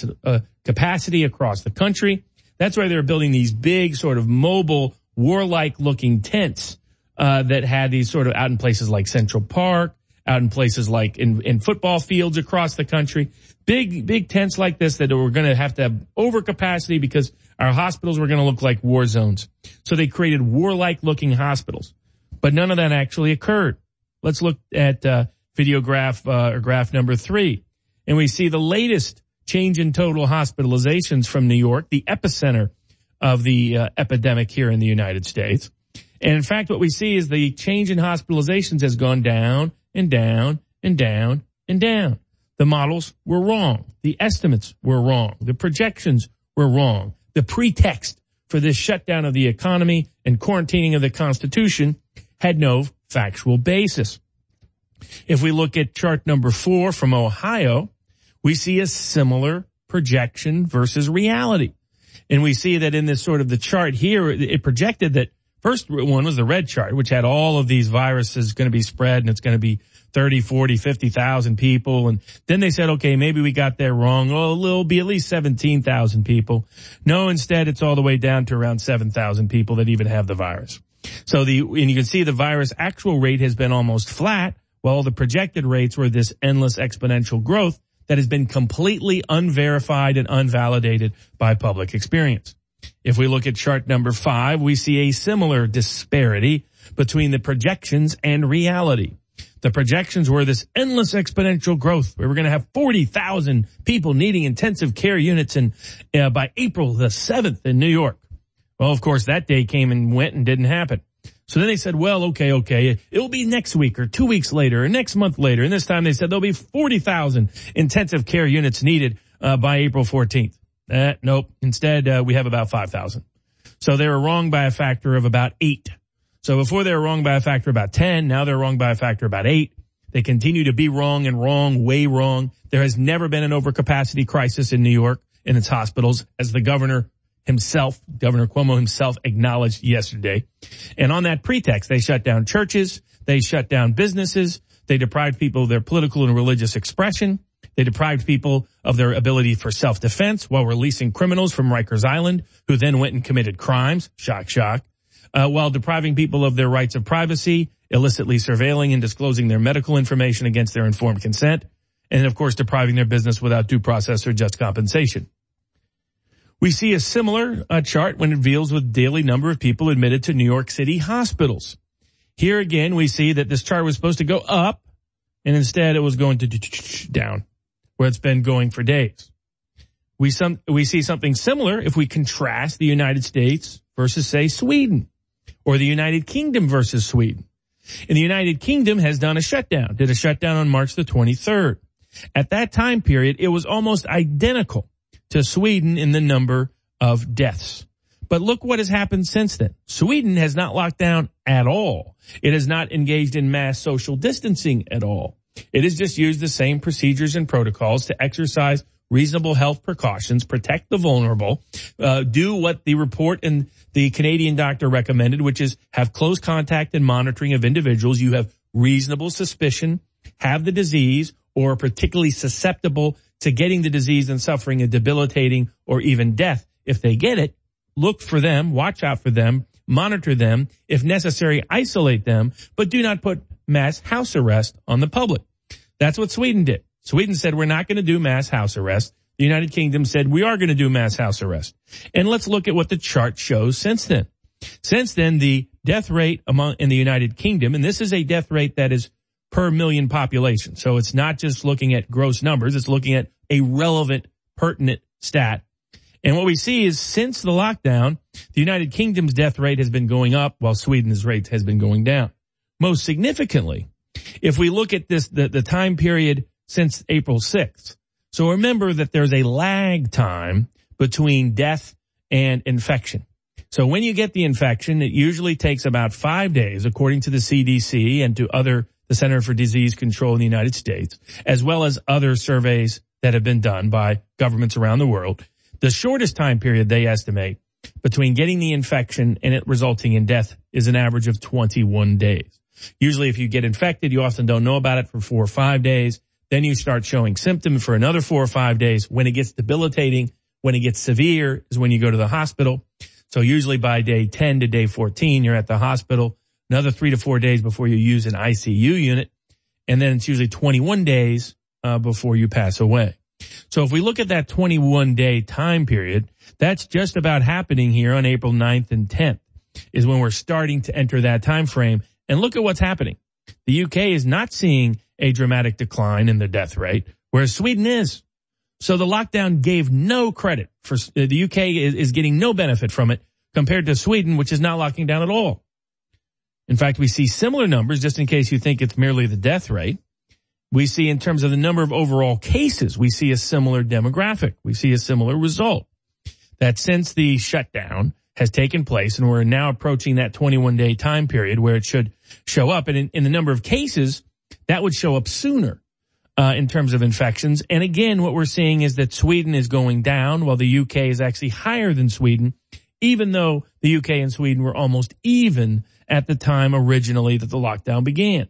capacity across the country. That's why they were building these big sort of mobile, warlike looking tents that had these sort of out in places like Central Park, out in places like in football fields across the country. Big tents like this that were going to have overcapacity because our hospitals were going to look like war zones. So they created warlike looking hospitals. But none of that actually occurred. Let's look at graph number 3. And we see the latest change in total hospitalizations from New York, the epicenter of the epidemic here in the United States. And in fact, what we see is the change in hospitalizations has gone down and down and down and down. The models were wrong. The estimates were wrong. The projections were wrong. The pretext for this shutdown of the economy and quarantining of the Constitution had no factual basis. If we look at chart number 4 from Ohio, we see a similar projection versus reality. And we see that in this sort of the chart here, it projected that first one was the red chart, which had all of these viruses going to be spread and it's going to be 30, 40, 50,000 people. And then they said, okay, maybe we got that wrong. Oh, it'll be at least 17,000 people. No, instead it's all the way down to around 7,000 people that even have the virus. And you can see the virus actual rate has been almost flat, while the projected rates were this endless exponential growth that has been completely unverified and unvalidated by public experience. If we look at chart number 5, we see a similar disparity between the projections and reality. The projections were this endless exponential growth. We were going to have 40,000 people needing intensive care units by April the 7th in New York. Well, of course, that day came and went and didn't happen. So then they said, well, okay, it'll be next week or 2 weeks later or next month later. And this time they said there'll be 40,000 intensive care units needed by April 14th. Nope. Instead, we have about 5,000. So they were wrong by a factor of about 8. So before they were wrong by a factor of about 10, now they're wrong by a factor of about 8. They continue to be wrong and wrong, way wrong. There has never been an overcapacity crisis in New York in its hospitals, as the Governor Cuomo himself acknowledged yesterday. And on that pretext, they shut down churches, they shut down businesses, they deprived people of their political and religious expression, they deprived people of their ability for self-defense while releasing criminals from Rikers Island who then went and committed crimes, shock, while depriving people of their rights of privacy, illicitly surveilling and disclosing their medical information against their informed consent, and of course depriving their business without due process or just compensation. We see a similar chart when it deals with daily number of people admitted to New York City hospitals. Here again, we see that this chart was supposed to go up, and instead it was going to down, where it's been going for days. We see something similar if we contrast the United States versus, say, Sweden, or the United Kingdom versus Sweden. And the United Kingdom has done a shutdown, did a shutdown on March the 23rd. At that time period, it was almost identical to Sweden in the number of deaths. But look what has happened since then. Sweden has not locked down at all. It has not engaged in mass social distancing at all. It has just used the same procedures and protocols to exercise reasonable health precautions, protect the vulnerable, do what the report and the Canadian doctor recommended, which is have close contact and monitoring of individuals. You have reasonable suspicion, have the disease, or are particularly susceptible to getting the disease and suffering a debilitating or even death. If they get it, look for them, watch out for them, monitor them, if necessary, isolate them, but do not put mass house arrest on the public. That's what Sweden did. Sweden said, we're not going to do mass house arrest. The United Kingdom said, we are going to do mass house arrest. And let's look at what the chart shows since then. Since then, the death rate in the United Kingdom, and this is a death rate that is per million population. So it's not just looking at gross numbers. It's looking at a relevant, pertinent stat. And what we see is since the lockdown, the United Kingdom's death rate has been going up while Sweden's rate has been going down. Most significantly, if we look at this, the time period since April 6th. So remember that there's a lag time between death and infection. So when you get the infection, it usually takes about 5 days, according to the CDC and to the Center for Disease Control in the United States, as well as other surveys that have been done by governments around the world. The shortest time period they estimate between getting the infection and it resulting in death is an average of 21 days. Usually if you get infected, you often don't know about it for 4 or 5 days. Then you start showing symptoms for another 4 or 5 days. When it gets debilitating, when it gets severe is when you go to the hospital. So usually by day 10 to day 14, you're at the hospital. Another 3 to 4 days before you use an ICU unit. And then it's usually 21 days before you pass away. So if we look at that 21-day time period, that's just about happening here on April 9th and 10th is when we're starting to enter that time frame. And look at what's happening. The UK is not seeing a dramatic decline in the death rate, whereas Sweden is. So the lockdown gave no credit for the UK is getting no benefit from it compared to Sweden, which is not locking down at all. In fact, we see similar numbers, just in case you think it's merely the death rate. We see in terms of the number of overall cases, we see a similar demographic. We see a similar result. That since the shutdown has taken place and we're now approaching that 21-day time period where it should show up. And in the number of cases, that would show up sooner in terms of infections. And again, what we're seeing is that Sweden is going down while the UK is actually higher than Sweden, even though the UK and Sweden were almost even at the time originally that the lockdown began.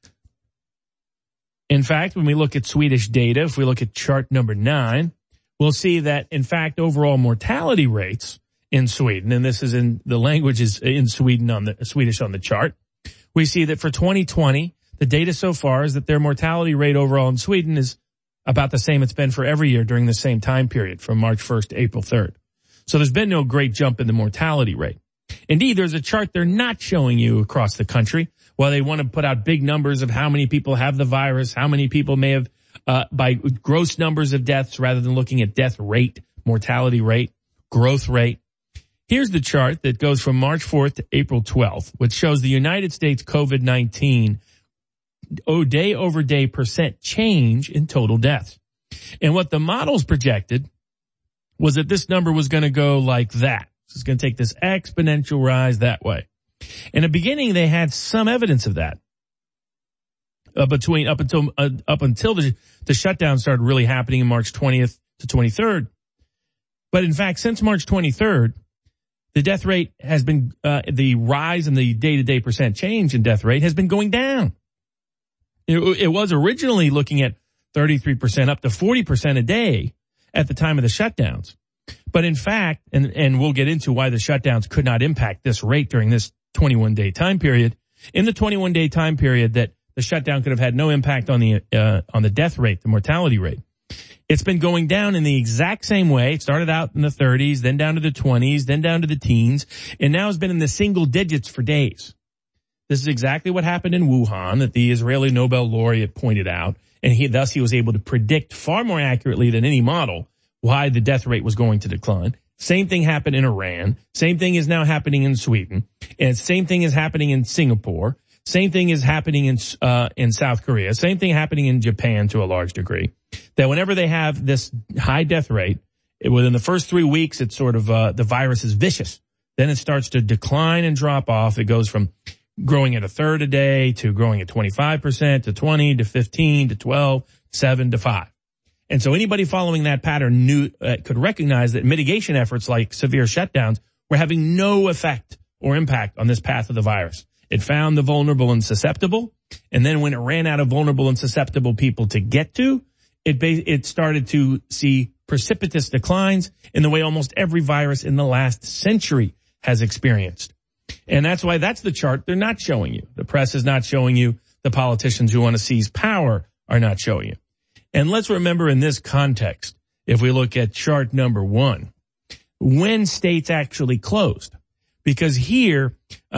In fact, when we look at Swedish data, if we look at chart number 9, we'll see that, in fact, overall mortality rates in Sweden, and this is in the language is in Sweden on the Swedish on the chart, we see that for 2020, the data so far is that their mortality rate overall in Sweden is about the same it's been for every year during the same time period from March 1st to April 3rd. So there's been no great jump in the mortality rate. Indeed, there's a chart they're not showing you across the country. While they want to put out big numbers of how many people have the virus, how many people may have, by gross numbers of deaths rather than looking at death rate, mortality rate, growth rate. Here's the chart that goes from March 4th to April 12th, which shows the United States COVID-19 day over day % change in total deaths. And what the models projected was that this number was going to go like that. It's going to take this exponential rise that way. In the beginning, they had some evidence of that up until the shutdown started really happening in March 20th to 23rd. But in fact, since March 23rd, the death rate has been the rise in the day-to-day % change in death rate has been going down. It was originally looking at 33% up to 40% a day at the time of the shutdowns. But in fact, and we'll get into why the shutdowns could not impact this rate during this 21-day time period. In the 21-day time period that the shutdown could have had no impact on the death rate, the mortality rate. It's been going down in the exact same way. It started out in the 30s, then down to the 20s, then down to the teens, and now has been in the single digits for days. This is exactly what happened in Wuhan that the Israeli Nobel laureate pointed out, and he was able to predict far more accurately than any model why the death rate was going to decline. Same thing happened in Iran. Same thing is now happening in Sweden. And same thing is happening in Singapore. Same thing is happening in South Korea. Same thing happening in Japan to a large degree. That whenever they have this high death rate, within the first 3 weeks, it's sort of the virus is vicious. Then it starts to decline and drop off. It goes from growing at a third a day to growing at 25% to 20 to 15 to 12, 7 to 5. And so anybody following that pattern could recognize that mitigation efforts like severe shutdowns were having no effect or impact on this path of the virus. It found the vulnerable and susceptible, and then when it ran out of vulnerable and susceptible people to get to, it started to see precipitous declines in the way almost every virus in the last century has experienced. And that's why that's the chart they're not showing you. The press is not showing you. The politicians who want to seize power are not showing you. And let's remember in this context, if we look at chart number 1, when states actually closed. Because here,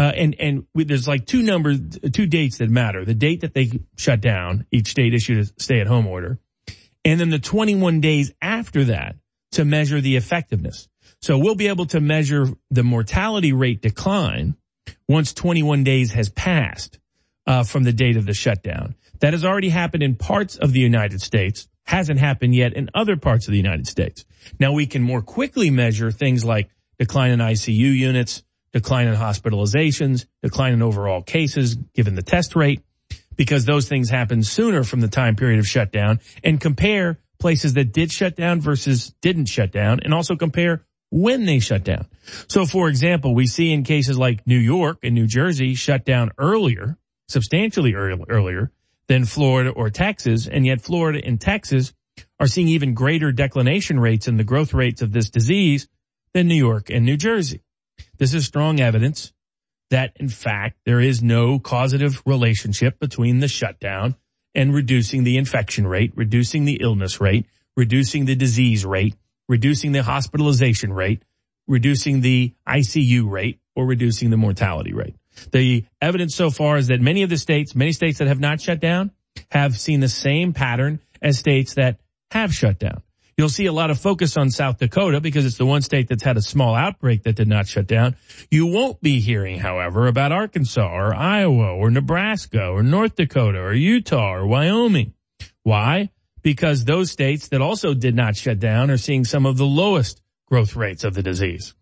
there's like two dates that matter. The date that they shut down, each state issued a stay-at-home order, and then the 21 days after that to measure the effectiveness. So we'll be able to measure the mortality rate decline once 21 days has passed from the date of the shutdown. That has already happened in parts of the United States, hasn't happened yet in other parts of the United States. Now we can more quickly measure things like decline in ICU units, decline in hospitalizations, decline in overall cases given the test rate, because those things happen sooner from the time period of shutdown, and compare places that did shut down versus didn't shut down, and also compare when they shut down. So for example, we see in cases like New York and New Jersey shut down earlier, substantially earlier than Florida or Texas, and yet Florida and Texas are seeing even greater declination rates and the growth rates of this disease than New York and New Jersey. This is strong evidence that, in fact, there is no causative relationship between the shutdown and reducing the infection rate, reducing the illness rate, reducing the disease rate, reducing the hospitalization rate, reducing the ICU rate, or reducing the mortality rate. The evidence so far is that many states that have not shut down have seen the same pattern as states that have shut down. You'll see a lot of focus on South Dakota because it's the one state that's had a small outbreak that did not shut down. You won't be hearing, however, about Arkansas or Iowa or Nebraska or North Dakota or Utah or Wyoming. Why? Because those states that also did not shut down are seeing some of the lowest growth rates of the disease.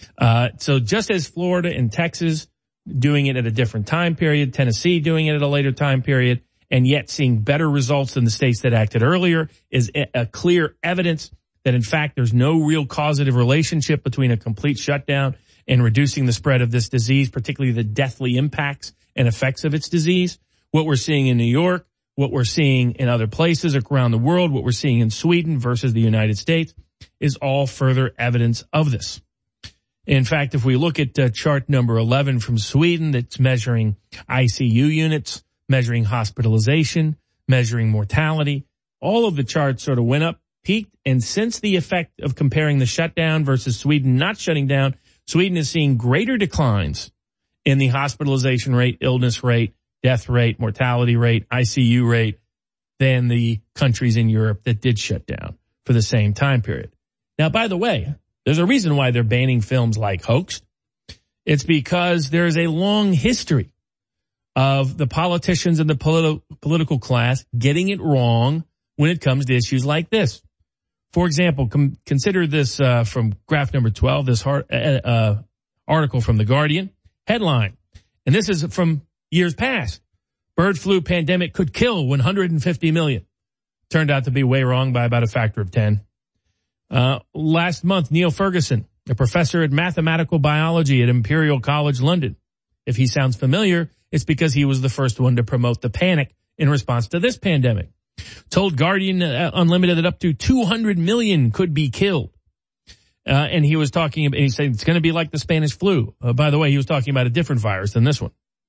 So just as Florida and Texas doing it at a different time period, Tennessee doing it at a later time period, and yet seeing better results than the states that acted earlier is a clear evidence that, in fact, there's no real causative relationship between a complete shutdown and reducing the spread of this disease, particularly the deathly impacts and effects of its disease. What we're seeing in New York, what we're seeing in other places around the world, what we're seeing in Sweden versus the United States is all further evidence of this. In fact, if we look at chart number 11 from Sweden, that's measuring ICU units, measuring hospitalization, measuring mortality, all of the charts sort of went up, peaked, and since the effect of comparing the shutdown versus Sweden not shutting down, Sweden is seeing greater declines in the hospitalization rate, illness rate, death rate, mortality rate, ICU rate than the countries in Europe that did shut down for the same time period. Now, by the way, there's a reason why they're banning films like Hoaxed. It's because there's a long history of the politicians and the political class getting it wrong when it comes to issues like this. For example, consider this from graph number 12, this article from The Guardian. Headline, and this is from years past. Bird flu pandemic could kill 150 million. Turned out to be way wrong by about a factor of 10. Last month, Neil Ferguson, a professor at mathematical biology at Imperial College London. If he sounds familiar, it's because he was the first one to promote the panic in response to this pandemic. Told Guardian Unlimited that up to 200 million could be killed. And he was talking about, he said it's going to be like the Spanish flu. By the way, he was talking about a different virus than this one.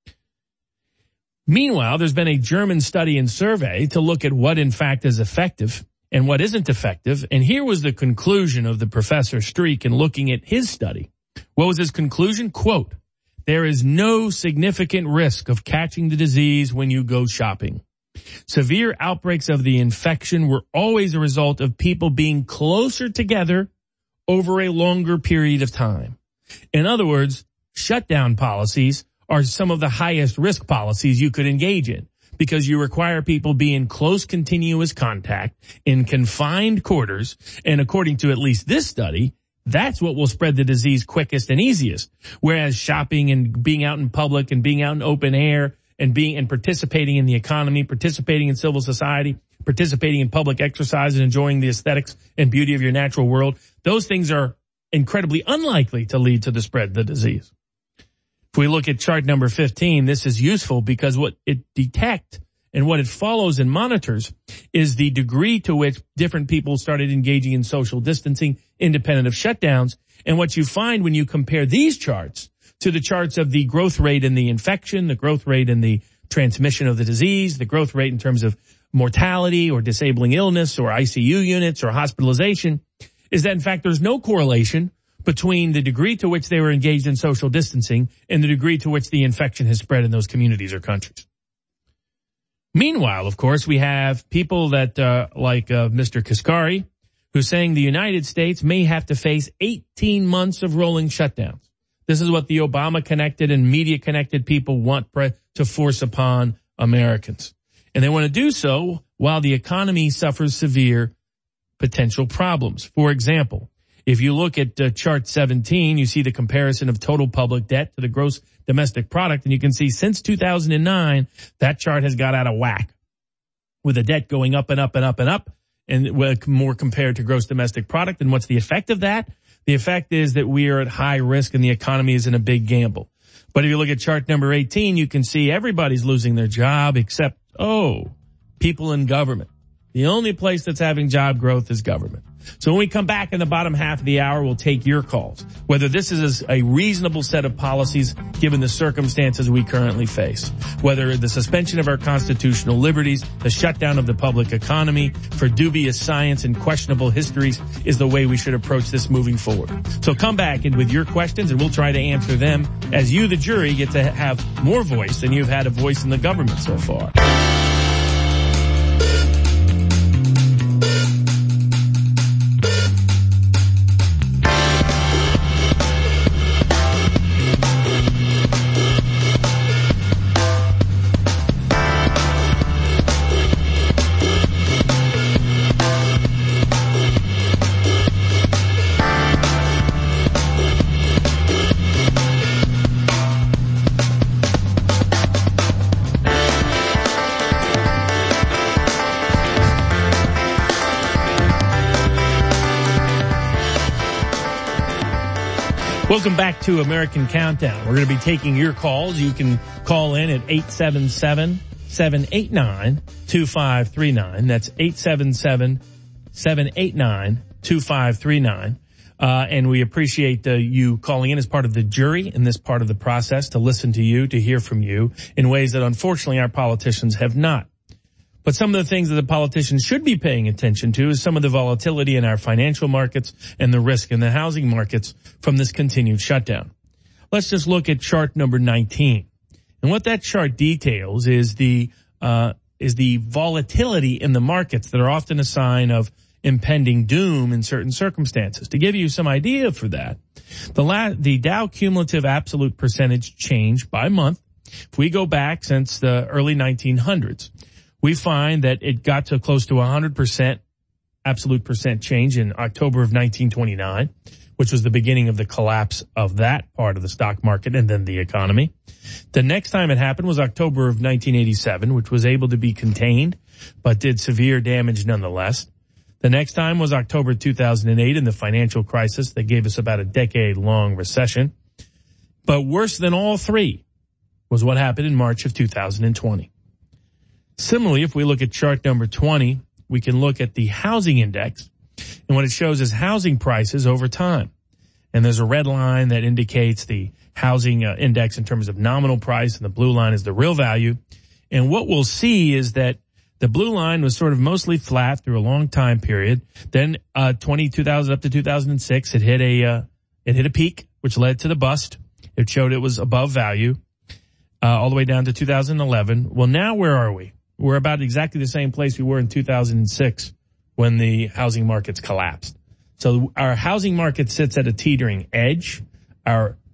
Meanwhile, there's been a German study and survey to look at what in fact is effective and what isn't effective. And here was the conclusion of the Professor Streeck in looking at his study. What was his conclusion? Quote, there is no significant risk of catching the disease when you go shopping. Severe outbreaks of the infection were always a result of people being closer together over a longer period of time. In other words, shutdown policies are some of the highest risk policies you could engage in, because you require people be in close continuous contact in confined quarters. And according to at least this study, that's what will spread the disease quickest and easiest. Whereas shopping and being out in public and being out in open air and participating in the economy, participating in civil society, participating in public exercise and enjoying the aesthetics and beauty of your natural world, those things are incredibly unlikely to lead to the spread of the disease. If we look at chart number 15, this is useful because what it detects and what it follows and monitors is the degree to which different people started engaging in social distancing independent of shutdowns. And what you find when you compare these charts to the charts of the growth rate in the infection, the growth rate in the transmission of the disease, the growth rate in terms of mortality or disabling illness or ICU units or hospitalization, is that in fact there's no correlation between the degree to which they were engaged in social distancing and the degree to which the infection has spread in those communities or countries. Meanwhile, of course, we have people that, like Mr. Kaskari, who's saying the United States may have to face 18 months of rolling shutdowns. This is what the Obama-connected and media-connected people want to force upon Americans. And they want to do so while the economy suffers severe potential problems. For example, if you look at chart 17, you see the comparison of total public debt to the gross domestic product, and you can see since 2009, that chart has got out of whack, with the debt going up and up and up and up, and more compared to gross domestic product. And what's the effect of that? The effect is that we are at high risk and the economy is in a big gamble. But if you look at chart number 18, you can see everybody's losing their job except, people in government. The only place that's having job growth is government. So when we come back in the bottom half of the hour, we'll take your calls, whether this is a reasonable set of policies given the circumstances we currently face, whether the suspension of our constitutional liberties, the shutdown of the public economy for dubious science and questionable histories is the way we should approach this moving forward. So come back in with your questions and we'll try to answer them as you, the jury, get to have more voice than you've had a voice in the government so far. Welcome back to American Countdown. We're going to be taking your calls. You can call in at 877-789-2539. That's 877-789-2539. And we appreciate you calling in as part of the jury in this part of the process to listen to you, to hear from you in ways that unfortunately our politicians have not. But some of the things that the politicians should be paying attention to is some of the volatility in our financial markets and the risk in the housing markets from this continued shutdown. Let's just look at chart number 19. And what that chart details is the volatility in the markets that are often a sign of impending doom in certain circumstances. To give you some idea for that, the Dow cumulative absolute percentage change by month, if we go back since the early 1900s, we find that it got to close to 100% absolute percent change in October of 1929, which was the beginning of the collapse of that part of the stock market and then the economy. The next time it happened was October of 1987, which was able to be contained, but did severe damage nonetheless. The next time was October 2008 in the financial crisis that gave us about a decade-long recession. But worse than all three was what happened in March of 2020. Similarly, if we look at chart number 20, we can look at the housing index, and what it shows is housing prices over time. And there's a red line that indicates the housing index in terms of nominal price, and the blue line is the real value. And what we'll see is that the blue line was sort of mostly flat through a long time period. Then 2000 up to 2006, it hit a peak, which led to the bust. It showed it was above value all the way down to 2011. Well, now where are we? We're about exactly the same place we were in 2006 when the housing markets collapsed. So our housing market sits at a teetering edge. Our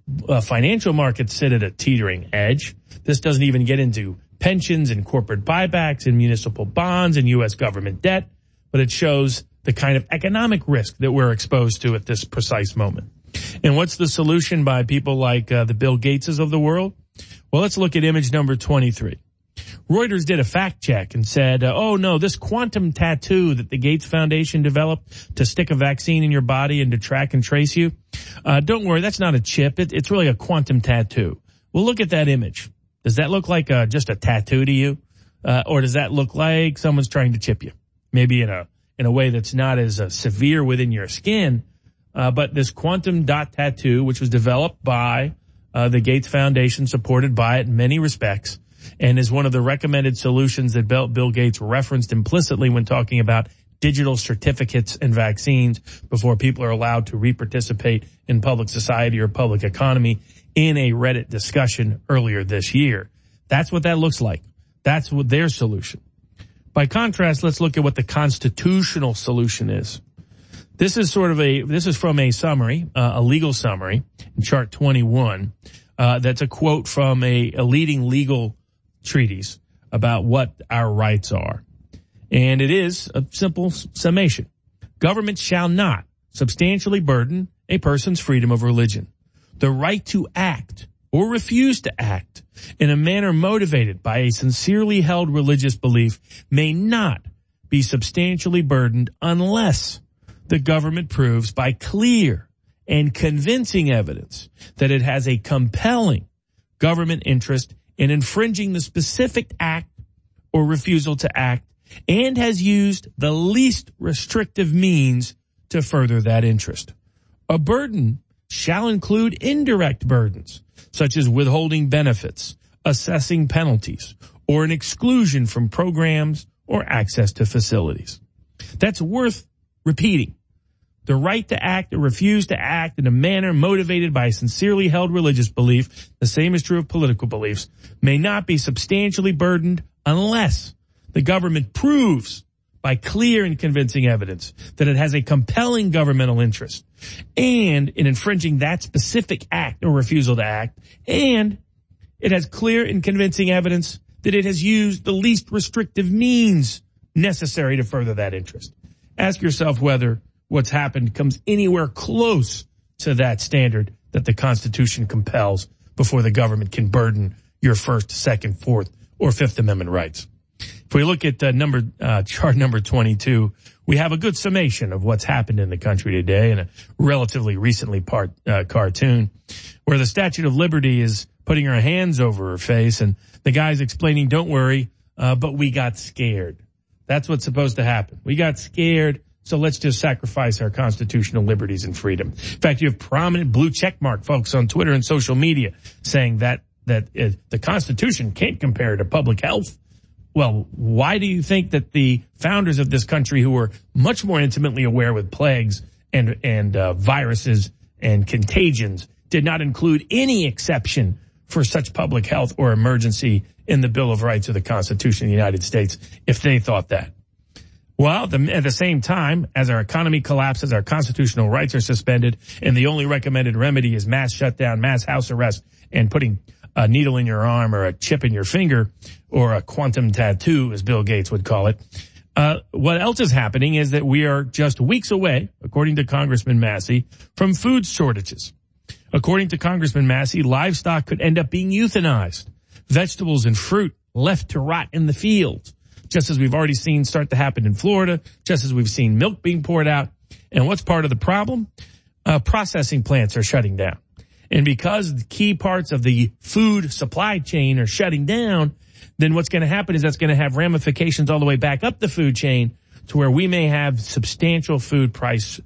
financial markets sit at a teetering edge. This doesn't even get into pensions and corporate buybacks and municipal bonds and U.S. government debt, but it shows the kind of economic risk that we're exposed to at this precise moment. And what's the solution by people like the Bill Gateses of the world? Well, let's look at image number 23. Reuters did a fact check and said, oh no, this quantum tattoo that the Gates Foundation developed to stick a vaccine in your body and to track and trace you, don't worry, that's not a chip. It's really a quantum tattoo. Well, look at that image. Does that look like just a tattoo to you? Or does that look like someone's trying to chip you? Maybe in a way that's not as severe within your skin. But this quantum dot tattoo, which was developed by the Gates Foundation, supported by it in many respects, and is one of the recommended solutions that Bill Gates referenced implicitly when talking about digital certificates and vaccines before people are allowed to re-participate in public society or public economy in a Reddit discussion earlier this year. That's what that looks like. That's what their solution. By contrast, let's look at what the constitutional solution is. This is from a summary, a legal summary in chart 21. That's a quote from a leading legal treatise about what our rights are. And it is a simple summation. Government shall not substantially burden a person's freedom of religion. The right to act or refuse to act in a manner motivated by a sincerely held religious belief may not be substantially burdened unless the government proves by clear and convincing evidence that it has a compelling government interest in infringing the specific act or refusal to act and has used the least restrictive means to further that interest. A burden shall include indirect burdens, such as withholding benefits, assessing penalties, or an exclusion from programs or access to facilities. That's worth repeating. The right to act or refuse to act in a manner motivated by a sincerely held religious belief, the same is true of political beliefs, may not be substantially burdened unless the government proves by clear and convincing evidence that it has a compelling governmental interest and in infringing that specific act or refusal to act, and it has clear and convincing evidence that it has used the least restrictive means necessary to further that interest. Ask yourself whether what's happened comes anywhere close to that standard that the Constitution compels before the government can burden your First, Second, Fourth, or Fifth Amendment rights. If we look at chart number 22, we have a good summation of what's happened in the country today in a relatively recently cartoon where the Statue of Liberty is putting her hands over her face and the guy's explaining, don't worry, but we got scared. That's what's supposed to happen. We got scared, so let's just sacrifice our constitutional liberties and freedom. In fact, you have prominent blue checkmark folks on Twitter and social media saying that the Constitution can't compare to public health. Well, why do you think that the founders of this country, who were much more intimately aware with plagues and viruses and contagions, did not include any exception for such public health or emergency in the Bill of Rights or the Constitution of the United States if they thought that? Well, at the same time, as our economy collapses, our constitutional rights are suspended, and the only recommended remedy is mass shutdown, mass house arrest, and putting a needle in your arm or a chip in your finger or a quantum tattoo, as Bill Gates would call it. What else is happening is that we are just weeks away, according to Congressman Massey, from food shortages. According to Congressman Massey, livestock could end up being euthanized. Vegetables and fruit left to rot in the fields, just as we've already seen start to happen in Florida, just as we've seen milk being poured out. And what's part of the problem? Processing plants are shutting down. And because the key parts of the food supply chain are shutting down, then what's going to happen is that's going to have ramifications all the way back up the food chain to where we may have substantial food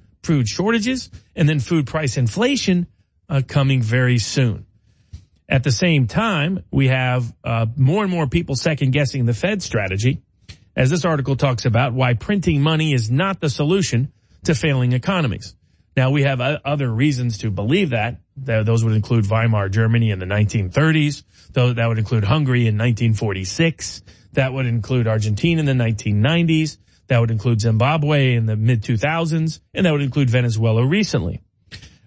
shortages and then food price inflation coming very soon. At the same time, we have more and more people second-guessing the Fed strategy, as this article talks about why printing money is not the solution to failing economies. Now, we have other reasons to believe that. Those would include Weimar Germany in the 1930s. That would include Hungary in 1946. That would include Argentina in the 1990s. That would include Zimbabwe in the mid-2000s. And that would include Venezuela recently.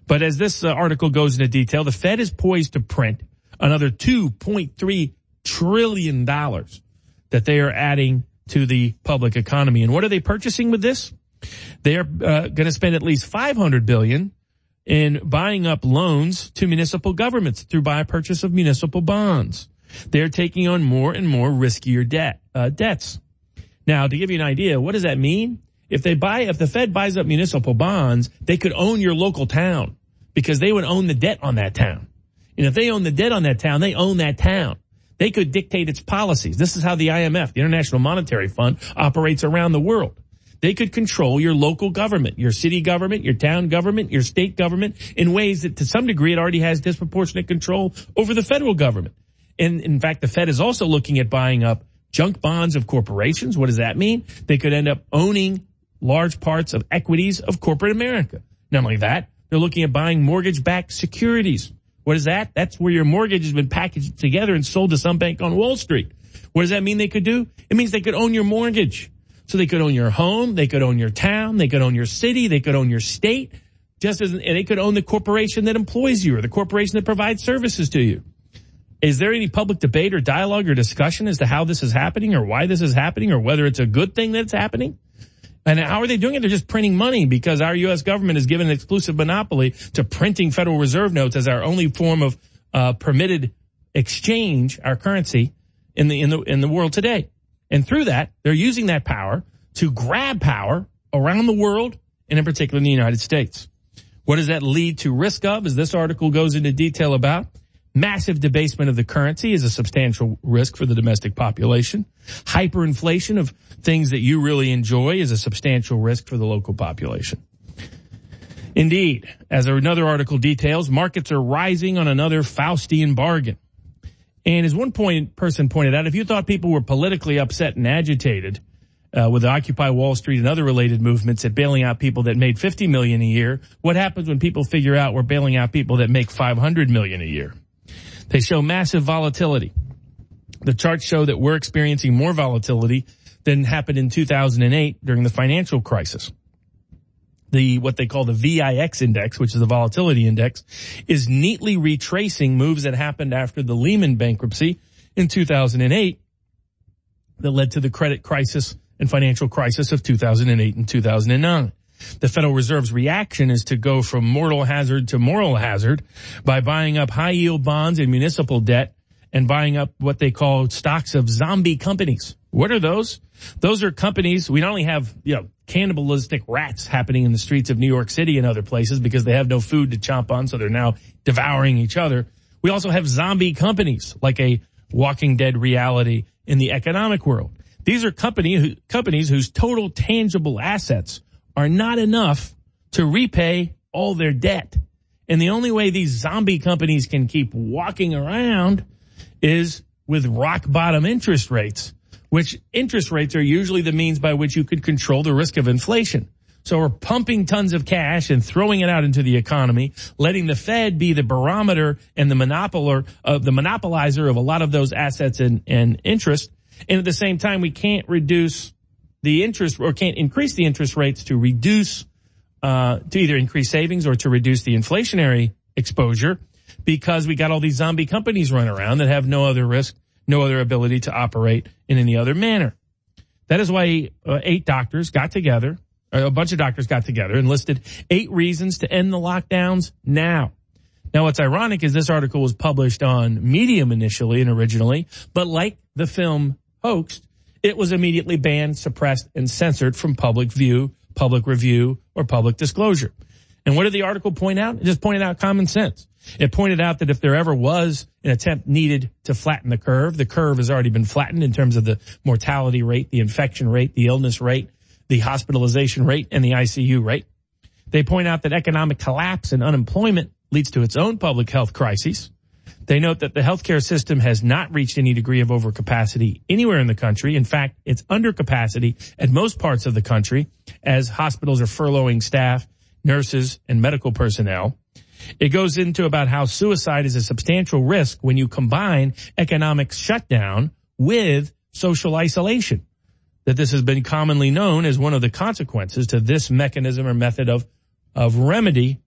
But as this article goes into detail, the Fed is poised to print another $2.3 trillion that they are adding to the public economy. And what are they purchasing with this? They are going to spend at least $500 billion in buying up loans to municipal governments through buy purchase of municipal bonds. They're taking on more and more riskier debts. Now, to give you an idea, what does that mean? If the Fed buys up municipal bonds, they could own your local town because they would own the debt on that town. And if they own the debt on that town, they own that town. They could dictate its policies. This is how the IMF, the International Monetary Fund, operates around the world. They could control your local government, your city government, your town government, your state government in ways that to some degree it already has disproportionate control over the federal government. And in fact, the Fed is also looking at buying up junk bonds of corporations. What does that mean? They could end up owning large parts of equities of corporate America. Not only that, they're looking at buying mortgage-backed securities. What is that? That's where your mortgage has been packaged together and sold to some bank on Wall Street. What does that mean they could do? It means they could own your mortgage. So they could own your home, they could own your town, they could own your city, they could own your state, and they could own the corporation that employs you or the corporation that provides services to you. Is there any public debate or dialogue or discussion as to how this is happening or why this is happening or whether it's a good thing that it's happening? And how are they doing it? They're just printing money because our U.S. government is given an exclusive monopoly to printing Federal Reserve notes as our only form of permitted exchange, our currency in the world today. And through that, they're using that power to grab power around the world and in particular in the United States. What does that lead to risk of, as this article goes into detail about? Massive debasement of the currency is a substantial risk for the domestic population. Hyperinflation of things that you really enjoy is a substantial risk for the local population. Indeed, as another article details, markets are rising on another Faustian bargain. And as one person pointed out, if you thought people were politically upset and agitated with Occupy Wall Street and other related movements at bailing out people that made $50 million a year, what happens when people figure out we're bailing out people that make $500 million a year? They show massive volatility. The charts show that we're experiencing more volatility than happened in 2008 during the financial crisis. What they call the VIX index, which is the volatility index, is neatly retracing moves that happened after the Lehman bankruptcy in 2008 that led to the credit crisis and financial crisis of 2008 and 2009. The Federal Reserve's reaction is to go from mortal hazard to moral hazard by buying up high yield bonds and municipal debt and buying up what they call stocks of zombie companies. What are those? Those are companies. We not only have, cannibalistic rats happening in the streets of New York City and other places because they have no food to chomp on, so they're now devouring each other. We also have zombie companies like a Walking Dead reality in the economic world. These are companies whose total tangible assets are not enough to repay all their debt. And the only way these zombie companies can keep walking around is with rock bottom interest rates, which interest rates are usually the means by which you could control the risk of inflation. So we're pumping tons of cash and throwing it out into the economy, letting the Fed be the barometer and the monopolizer of a lot of those assets and interest. And at the same time, we can't reduce the interest or can't increase the interest rates to reduce, to either increase savings or to reduce the inflationary exposure because we got all these zombie companies running around that have no other risk, no other ability to operate in any other manner. That is why a bunch of doctors got together and listed 8 reasons to end the lockdowns now. Now, what's ironic is this article was published on Medium initially and originally, but like the film Hoaxed, it was immediately banned, suppressed, and censored from public view, public review, or public disclosure. And what did the article point out? It just pointed out common sense. It pointed out that if there ever was an attempt needed to flatten the curve has already been flattened in terms of the mortality rate, the infection rate, the illness rate, the hospitalization rate, and the ICU rate. They point out that economic collapse and unemployment leads to its own public health crises. They note that the healthcare system has not reached any degree of overcapacity anywhere in the country. In fact, it's under capacity at most parts of the country as hospitals are furloughing staff, nurses, and medical personnel. It goes into about how suicide is a substantial risk when you combine economic shutdown with social isolation. That this has been commonly known as one of the consequences to this mechanism or method of remedy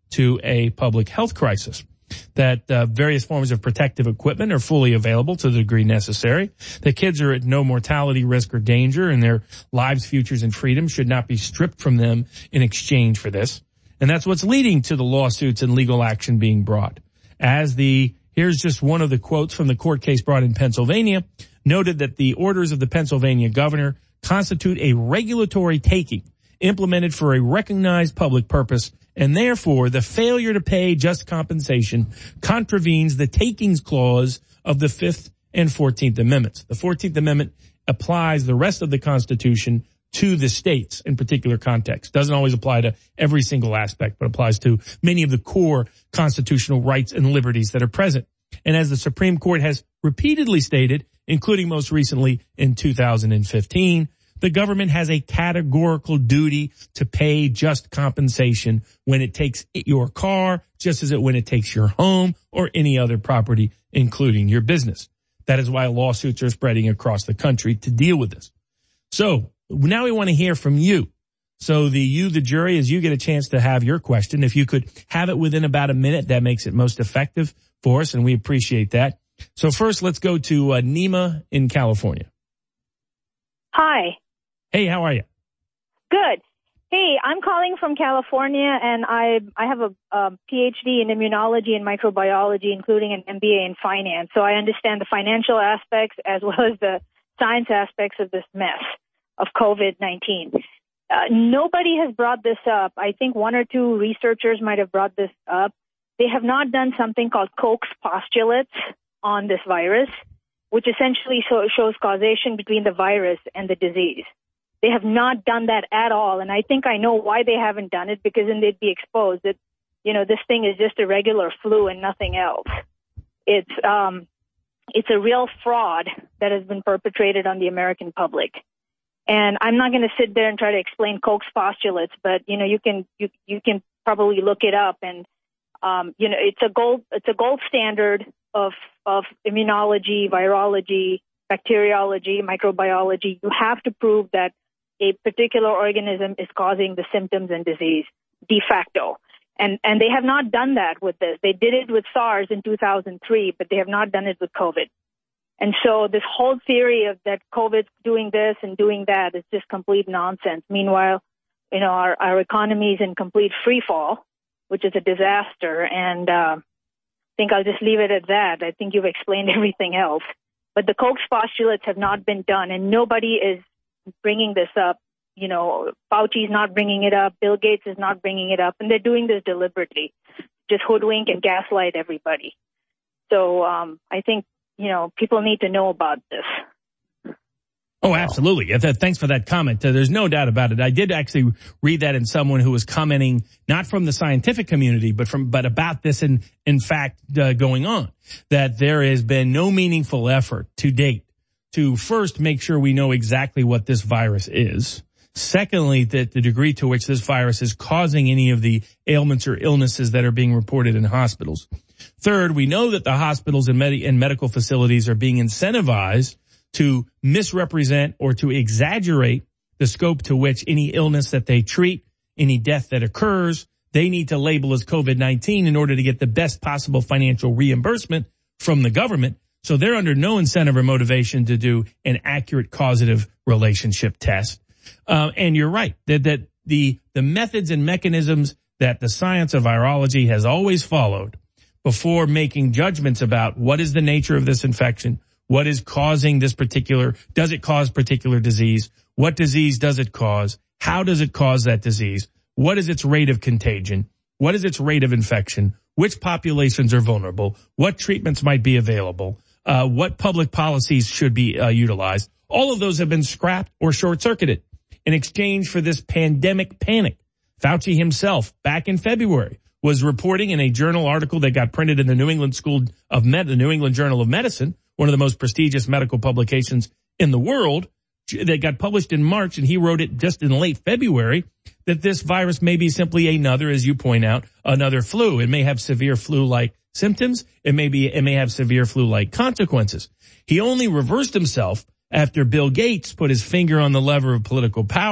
to a public health crisis. That various forms of protective equipment are fully available to the degree necessary. The kids are at no mortality risk or danger, and their lives, futures, and freedom should not be stripped from them in exchange for this. And that's what's leading to the lawsuits and legal action being brought. Here's just one of the quotes from the court case brought in Pennsylvania, noted that the orders of the Pennsylvania governor constitute a regulatory taking implemented for a recognized public purpose, and therefore the failure to pay just compensation contravenes the takings clause of the 5th and 14th Amendments. The 14th Amendment applies the rest of the Constitution to the states in particular context. Doesn't always apply to every single aspect, but applies to many of the core constitutional rights and liberties that are present. And as the Supreme Court has repeatedly stated, including most recently in 2015, the government has a categorical duty to pay just compensation when it takes your car, just as when it takes your home or any other property, including your business. That is why lawsuits are spreading across the country to deal with this. So now we want to hear from you. So the jury, as you get a chance to have your question, if you could have it within about a minute, that makes it most effective for us, and we appreciate that. So first, let's go to Nima in California. Hi. Hey, how are you? Good. Hey, I'm calling from California, and I have a PhD in immunology and microbiology, including an MBA in finance. So I understand the financial aspects as well as the science aspects of this mess of COVID-19. Nobody has brought this up. I think one or two researchers might have brought this up. They have not done something called Koch's postulates on this virus, which essentially shows causation between the virus and the disease. They have not done that at all, and I think I know why they haven't done it, because then they'd be exposed that, this thing is just a regular flu and nothing else. It's a real fraud that has been perpetrated on the American public. And I'm not going to sit there and try to explain Koch's postulates, but you can probably look it up, and it's a gold standard of immunology, virology, bacteriology, microbiology. You have to prove that a particular organism is causing the symptoms and disease de facto. And they have not done that with this. They did it with SARS in 2003, but they have not done it with COVID. And so this whole theory of that COVID's doing this and doing that is just complete nonsense. Meanwhile, our economy is in complete free fall, which is a disaster. And I think I'll just leave it at that. I think you've explained everything else. But the Koch's postulates have not been done, and nobody is bringing this up. Fauci's not bringing it up. Bill Gates is not bringing it up, and they're doing this deliberately, just hoodwink and gaslight everybody. So I think, people need to know about this. Oh, absolutely. Thanks for that comment. There's no doubt about it. I did actually read that in someone who was commenting, not from the scientific community, but about this in fact going on, that there has been no meaningful effort to date to first make sure we know exactly what this virus is. Secondly, that the degree to which this virus is causing any of the ailments or illnesses that are being reported in hospitals. Third, we know that the hospitals and medical facilities are being incentivized to misrepresent or to exaggerate the scope to which any illness that they treat, any death that occurs, they need to label as COVID-19 in order to get the best possible financial reimbursement from the government. So they're under no incentive or motivation to do an accurate causative relationship test. And you're right that the methods and mechanisms that the science of virology has always followed before making judgments about what is the nature of this infection, what is causing this does it cause particular disease? What disease does it cause? How does it cause that disease? What is its rate of contagion? What is its rate of infection? Which populations are vulnerable? What treatments might be available? What public policies should be utilized? All of those have been scrapped or short-circuited in exchange for this pandemic panic. Fauci himself, back in February, was reporting in a journal article that got printed in the New England the New England Journal of Medicine, one of the most prestigious medical publications in the world, that got published in March, and he wrote it just in late February, that this virus may be simply another, as you point out, another flu. It may have severe flu-like symptoms. It may have severe flu-like consequences. He only reversed himself after Bill Gates put his finger on the lever of political power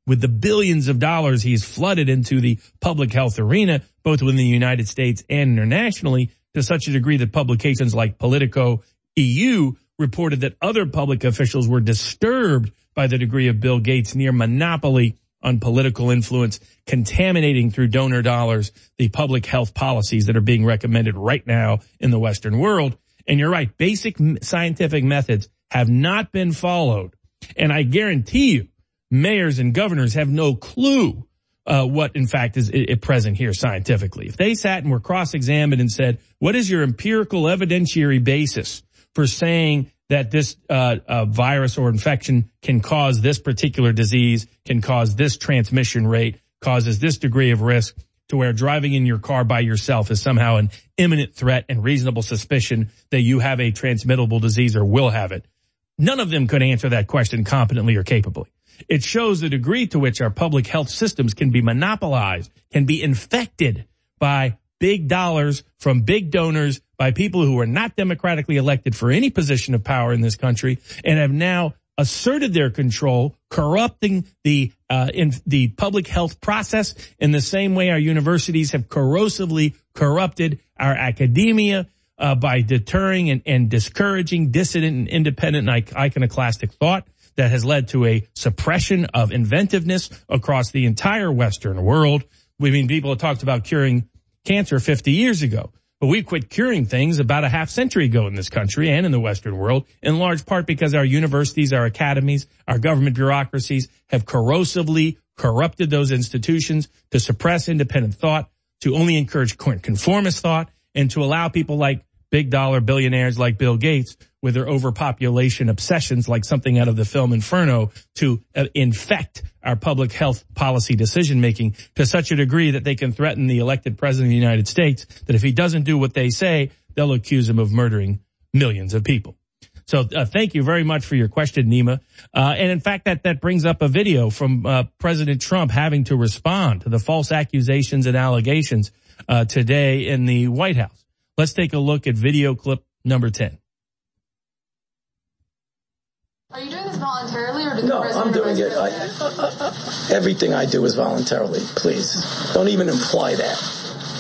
with the billions of dollars he's flooded into the public health arena, both within the United States and internationally, to such a degree that publications like Politico EU reported that other public officials were disturbed by the degree of Bill Gates' near monopoly on political influence, contaminating through donor dollars the public health policies that are being recommended right now in the Western world. And you're right, basic scientific methods have not been followed. And I guarantee you, mayors and governors have no clue what, in fact, is present here scientifically. If they sat and were cross-examined and said, what is your empirical evidentiary basis for saying that this virus or infection can cause this particular disease, can cause this transmission rate, causes this degree of risk, to where driving in your car by yourself is somehow an imminent threat and reasonable suspicion that you have a transmittable disease or will have it. None of them could answer that question competently or capably. It shows the degree to which our public health systems can be monopolized, can be infected by big dollars from big donors, by people who are not democratically elected for any position of power in this country, and have now asserted their control, corrupting the public health process in the same way our universities have corrosively corrupted our academia by deterring and discouraging dissident and independent and iconoclastic thought that has led to a suppression of inventiveness across the entire Western world. I mean, people have talked about curing cancer 50 years ago, but we quit curing things about a half century ago in this country and in the Western world, in large part because our universities, our academies, our government bureaucracies have corrosively corrupted those institutions to suppress independent thought, to only encourage conformist thought, and to allow people like big dollar billionaires like Bill Gates with their overpopulation obsessions, like something out of the film Inferno, to infect our public health policy decision making to such a degree that they can threaten the elected president of the United States that if he doesn't do what they say, they'll accuse him of murdering millions of people. So thank you very much for your question, Nima. And in fact, that brings up a video from President Trump having to respond to the false accusations and allegations today in the White House. Let's take a look at video clip number 10. Are you doing this voluntarily, or did No, the president? I'm doing it. Everything I do is voluntarily. Please, don't even imply that.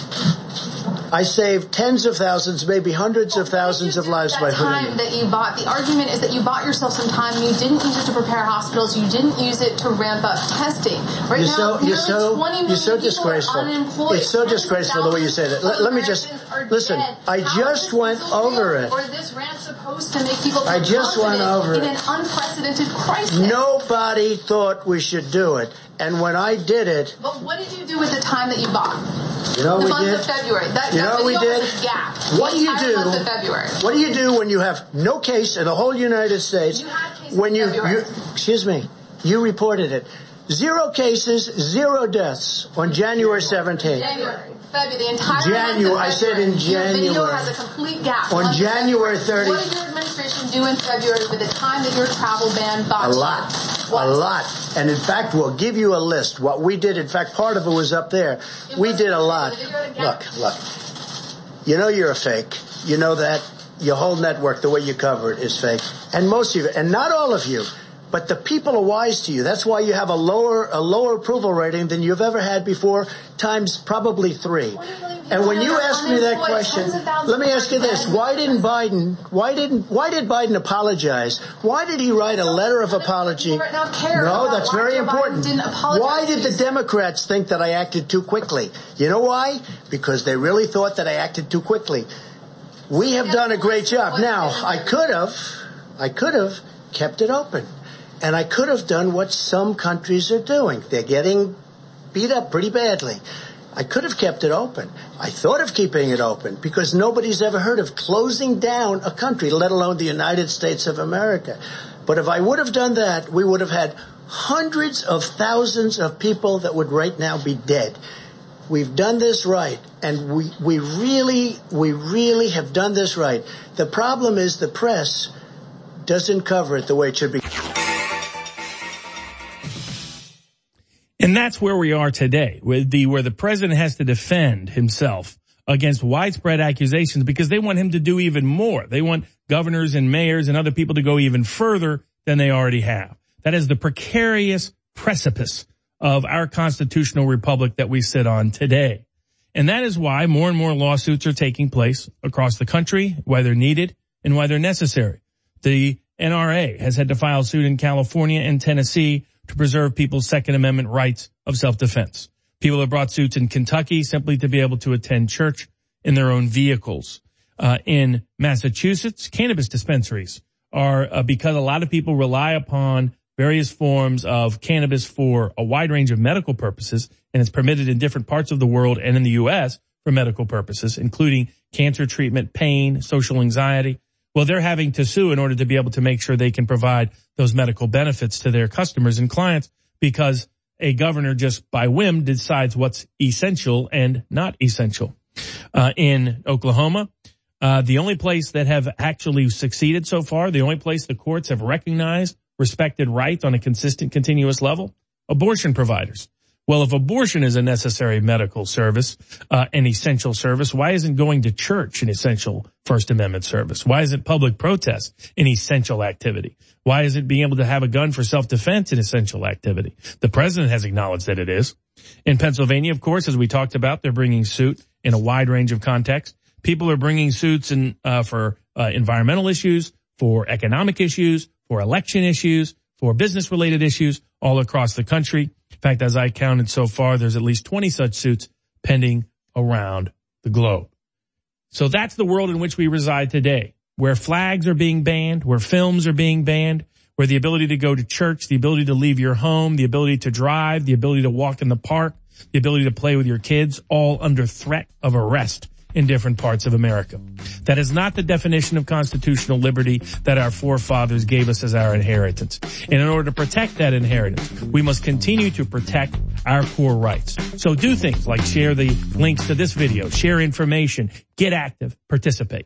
I saved tens of thousands, maybe hundreds of thousands of lives by putting time that you bought. The argument is that you bought yourself some time. You didn't use it to prepare hospitals. You didn't use it to ramp up testing. Right now, you're so disgraceful. It's so disgraceful the way you say that. Let me just listen. I just went over it. Or this rant supposed to make people I just went over it in an unprecedented crisis. Nobody thought we should do it, and when I did it. But what did you do with the time that you bought? You know the we month did. Of February. You know we did. What do you do? Month of February. What do you do when you have no case in the whole United States? You had cases when in February. Excuse me, you reported it. 0 cases, 0 deaths on January 17th. January. February, the entire January. month of I said in January. Your video has a complete gap. On January 30th. What did your administration do in February with the time that your travel ban got A lot. A lot. And in fact, we'll give you a list. What we did, in fact, part of it was up there. We did a lot. Look. You know you're a fake. You know that. Your whole network, the way you cover it, is fake. And most of you, and not all of you, but the people are wise to you. That's why you have a lower approval rating than you've ever had before, times probably 3. And when you ask me that question, let me ask you this: Why did Biden apologize? Why did he write a letter of apology? No, that's very important. Why did the Democrats think that I acted too quickly? You know why? Because they really thought that I acted too quickly. We have done a great job. Now, I could have kept it open. And I could have done what some countries are doing. They're getting beat up pretty badly. I could have kept it open. I thought of keeping it open because nobody's ever heard of closing down a country, let alone the United States of America. But if I would have done that, we would have had hundreds of thousands of people that would right now be dead. We've done this right, and we really have done this right. The problem is the press doesn't cover it the way it should be. And that's where we are today, where the president has to defend himself against widespread accusations because they want him to do even more. They want governors and mayors and other people to go even further than they already have. That is the precarious precipice of our constitutional republic that we sit on today. And that is why more and more lawsuits are taking place across the country, why they're needed and why they're necessary. The NRA has had to file suit in California and Tennessee to preserve people's Second Amendment rights of self-defense. People have brought suits in Kentucky simply to be able to attend church in their own vehicles. In Massachusetts, cannabis dispensaries are, because a lot of people rely upon various forms of cannabis for a wide range of medical purposes, and it's permitted in different parts of the world and in the U.S. for medical purposes, including cancer treatment, pain, social anxiety. Well, they're having to sue in order to be able to make sure they can provide those medical benefits to their customers and clients, because a governor just by whim decides what's essential and not essential. In Oklahoma, the only place that have actually succeeded so far, the only place the courts have recognized respected rights on a consistent, continuous level, abortion providers. Well, if abortion is a necessary medical service, an essential service, why isn't going to church an essential First Amendment service? Why isn't public protest an essential activity? Why is it being able to have a gun for self-defense an essential activity? The president has acknowledged that it is. In Pennsylvania, of course, as we talked about, they're bringing suit in a wide range of contexts. People are bringing suits for environmental issues, for economic issues, for election issues, for business-related issues all across the country. In fact, as I counted so far, there's at least 20 such suits pending around the globe. So that's the world in which we reside today, where flags are being banned, where films are being banned, where the ability to go to church, the ability to leave your home, the ability to drive, the ability to walk in the park, the ability to play with your kids, all under threat of arrest in different parts of America. That is not the definition of constitutional liberty that our forefathers gave us as our inheritance. And in order to protect that inheritance, we must continue to protect our core rights. So do things like share the links to this video, share information, get active, participate.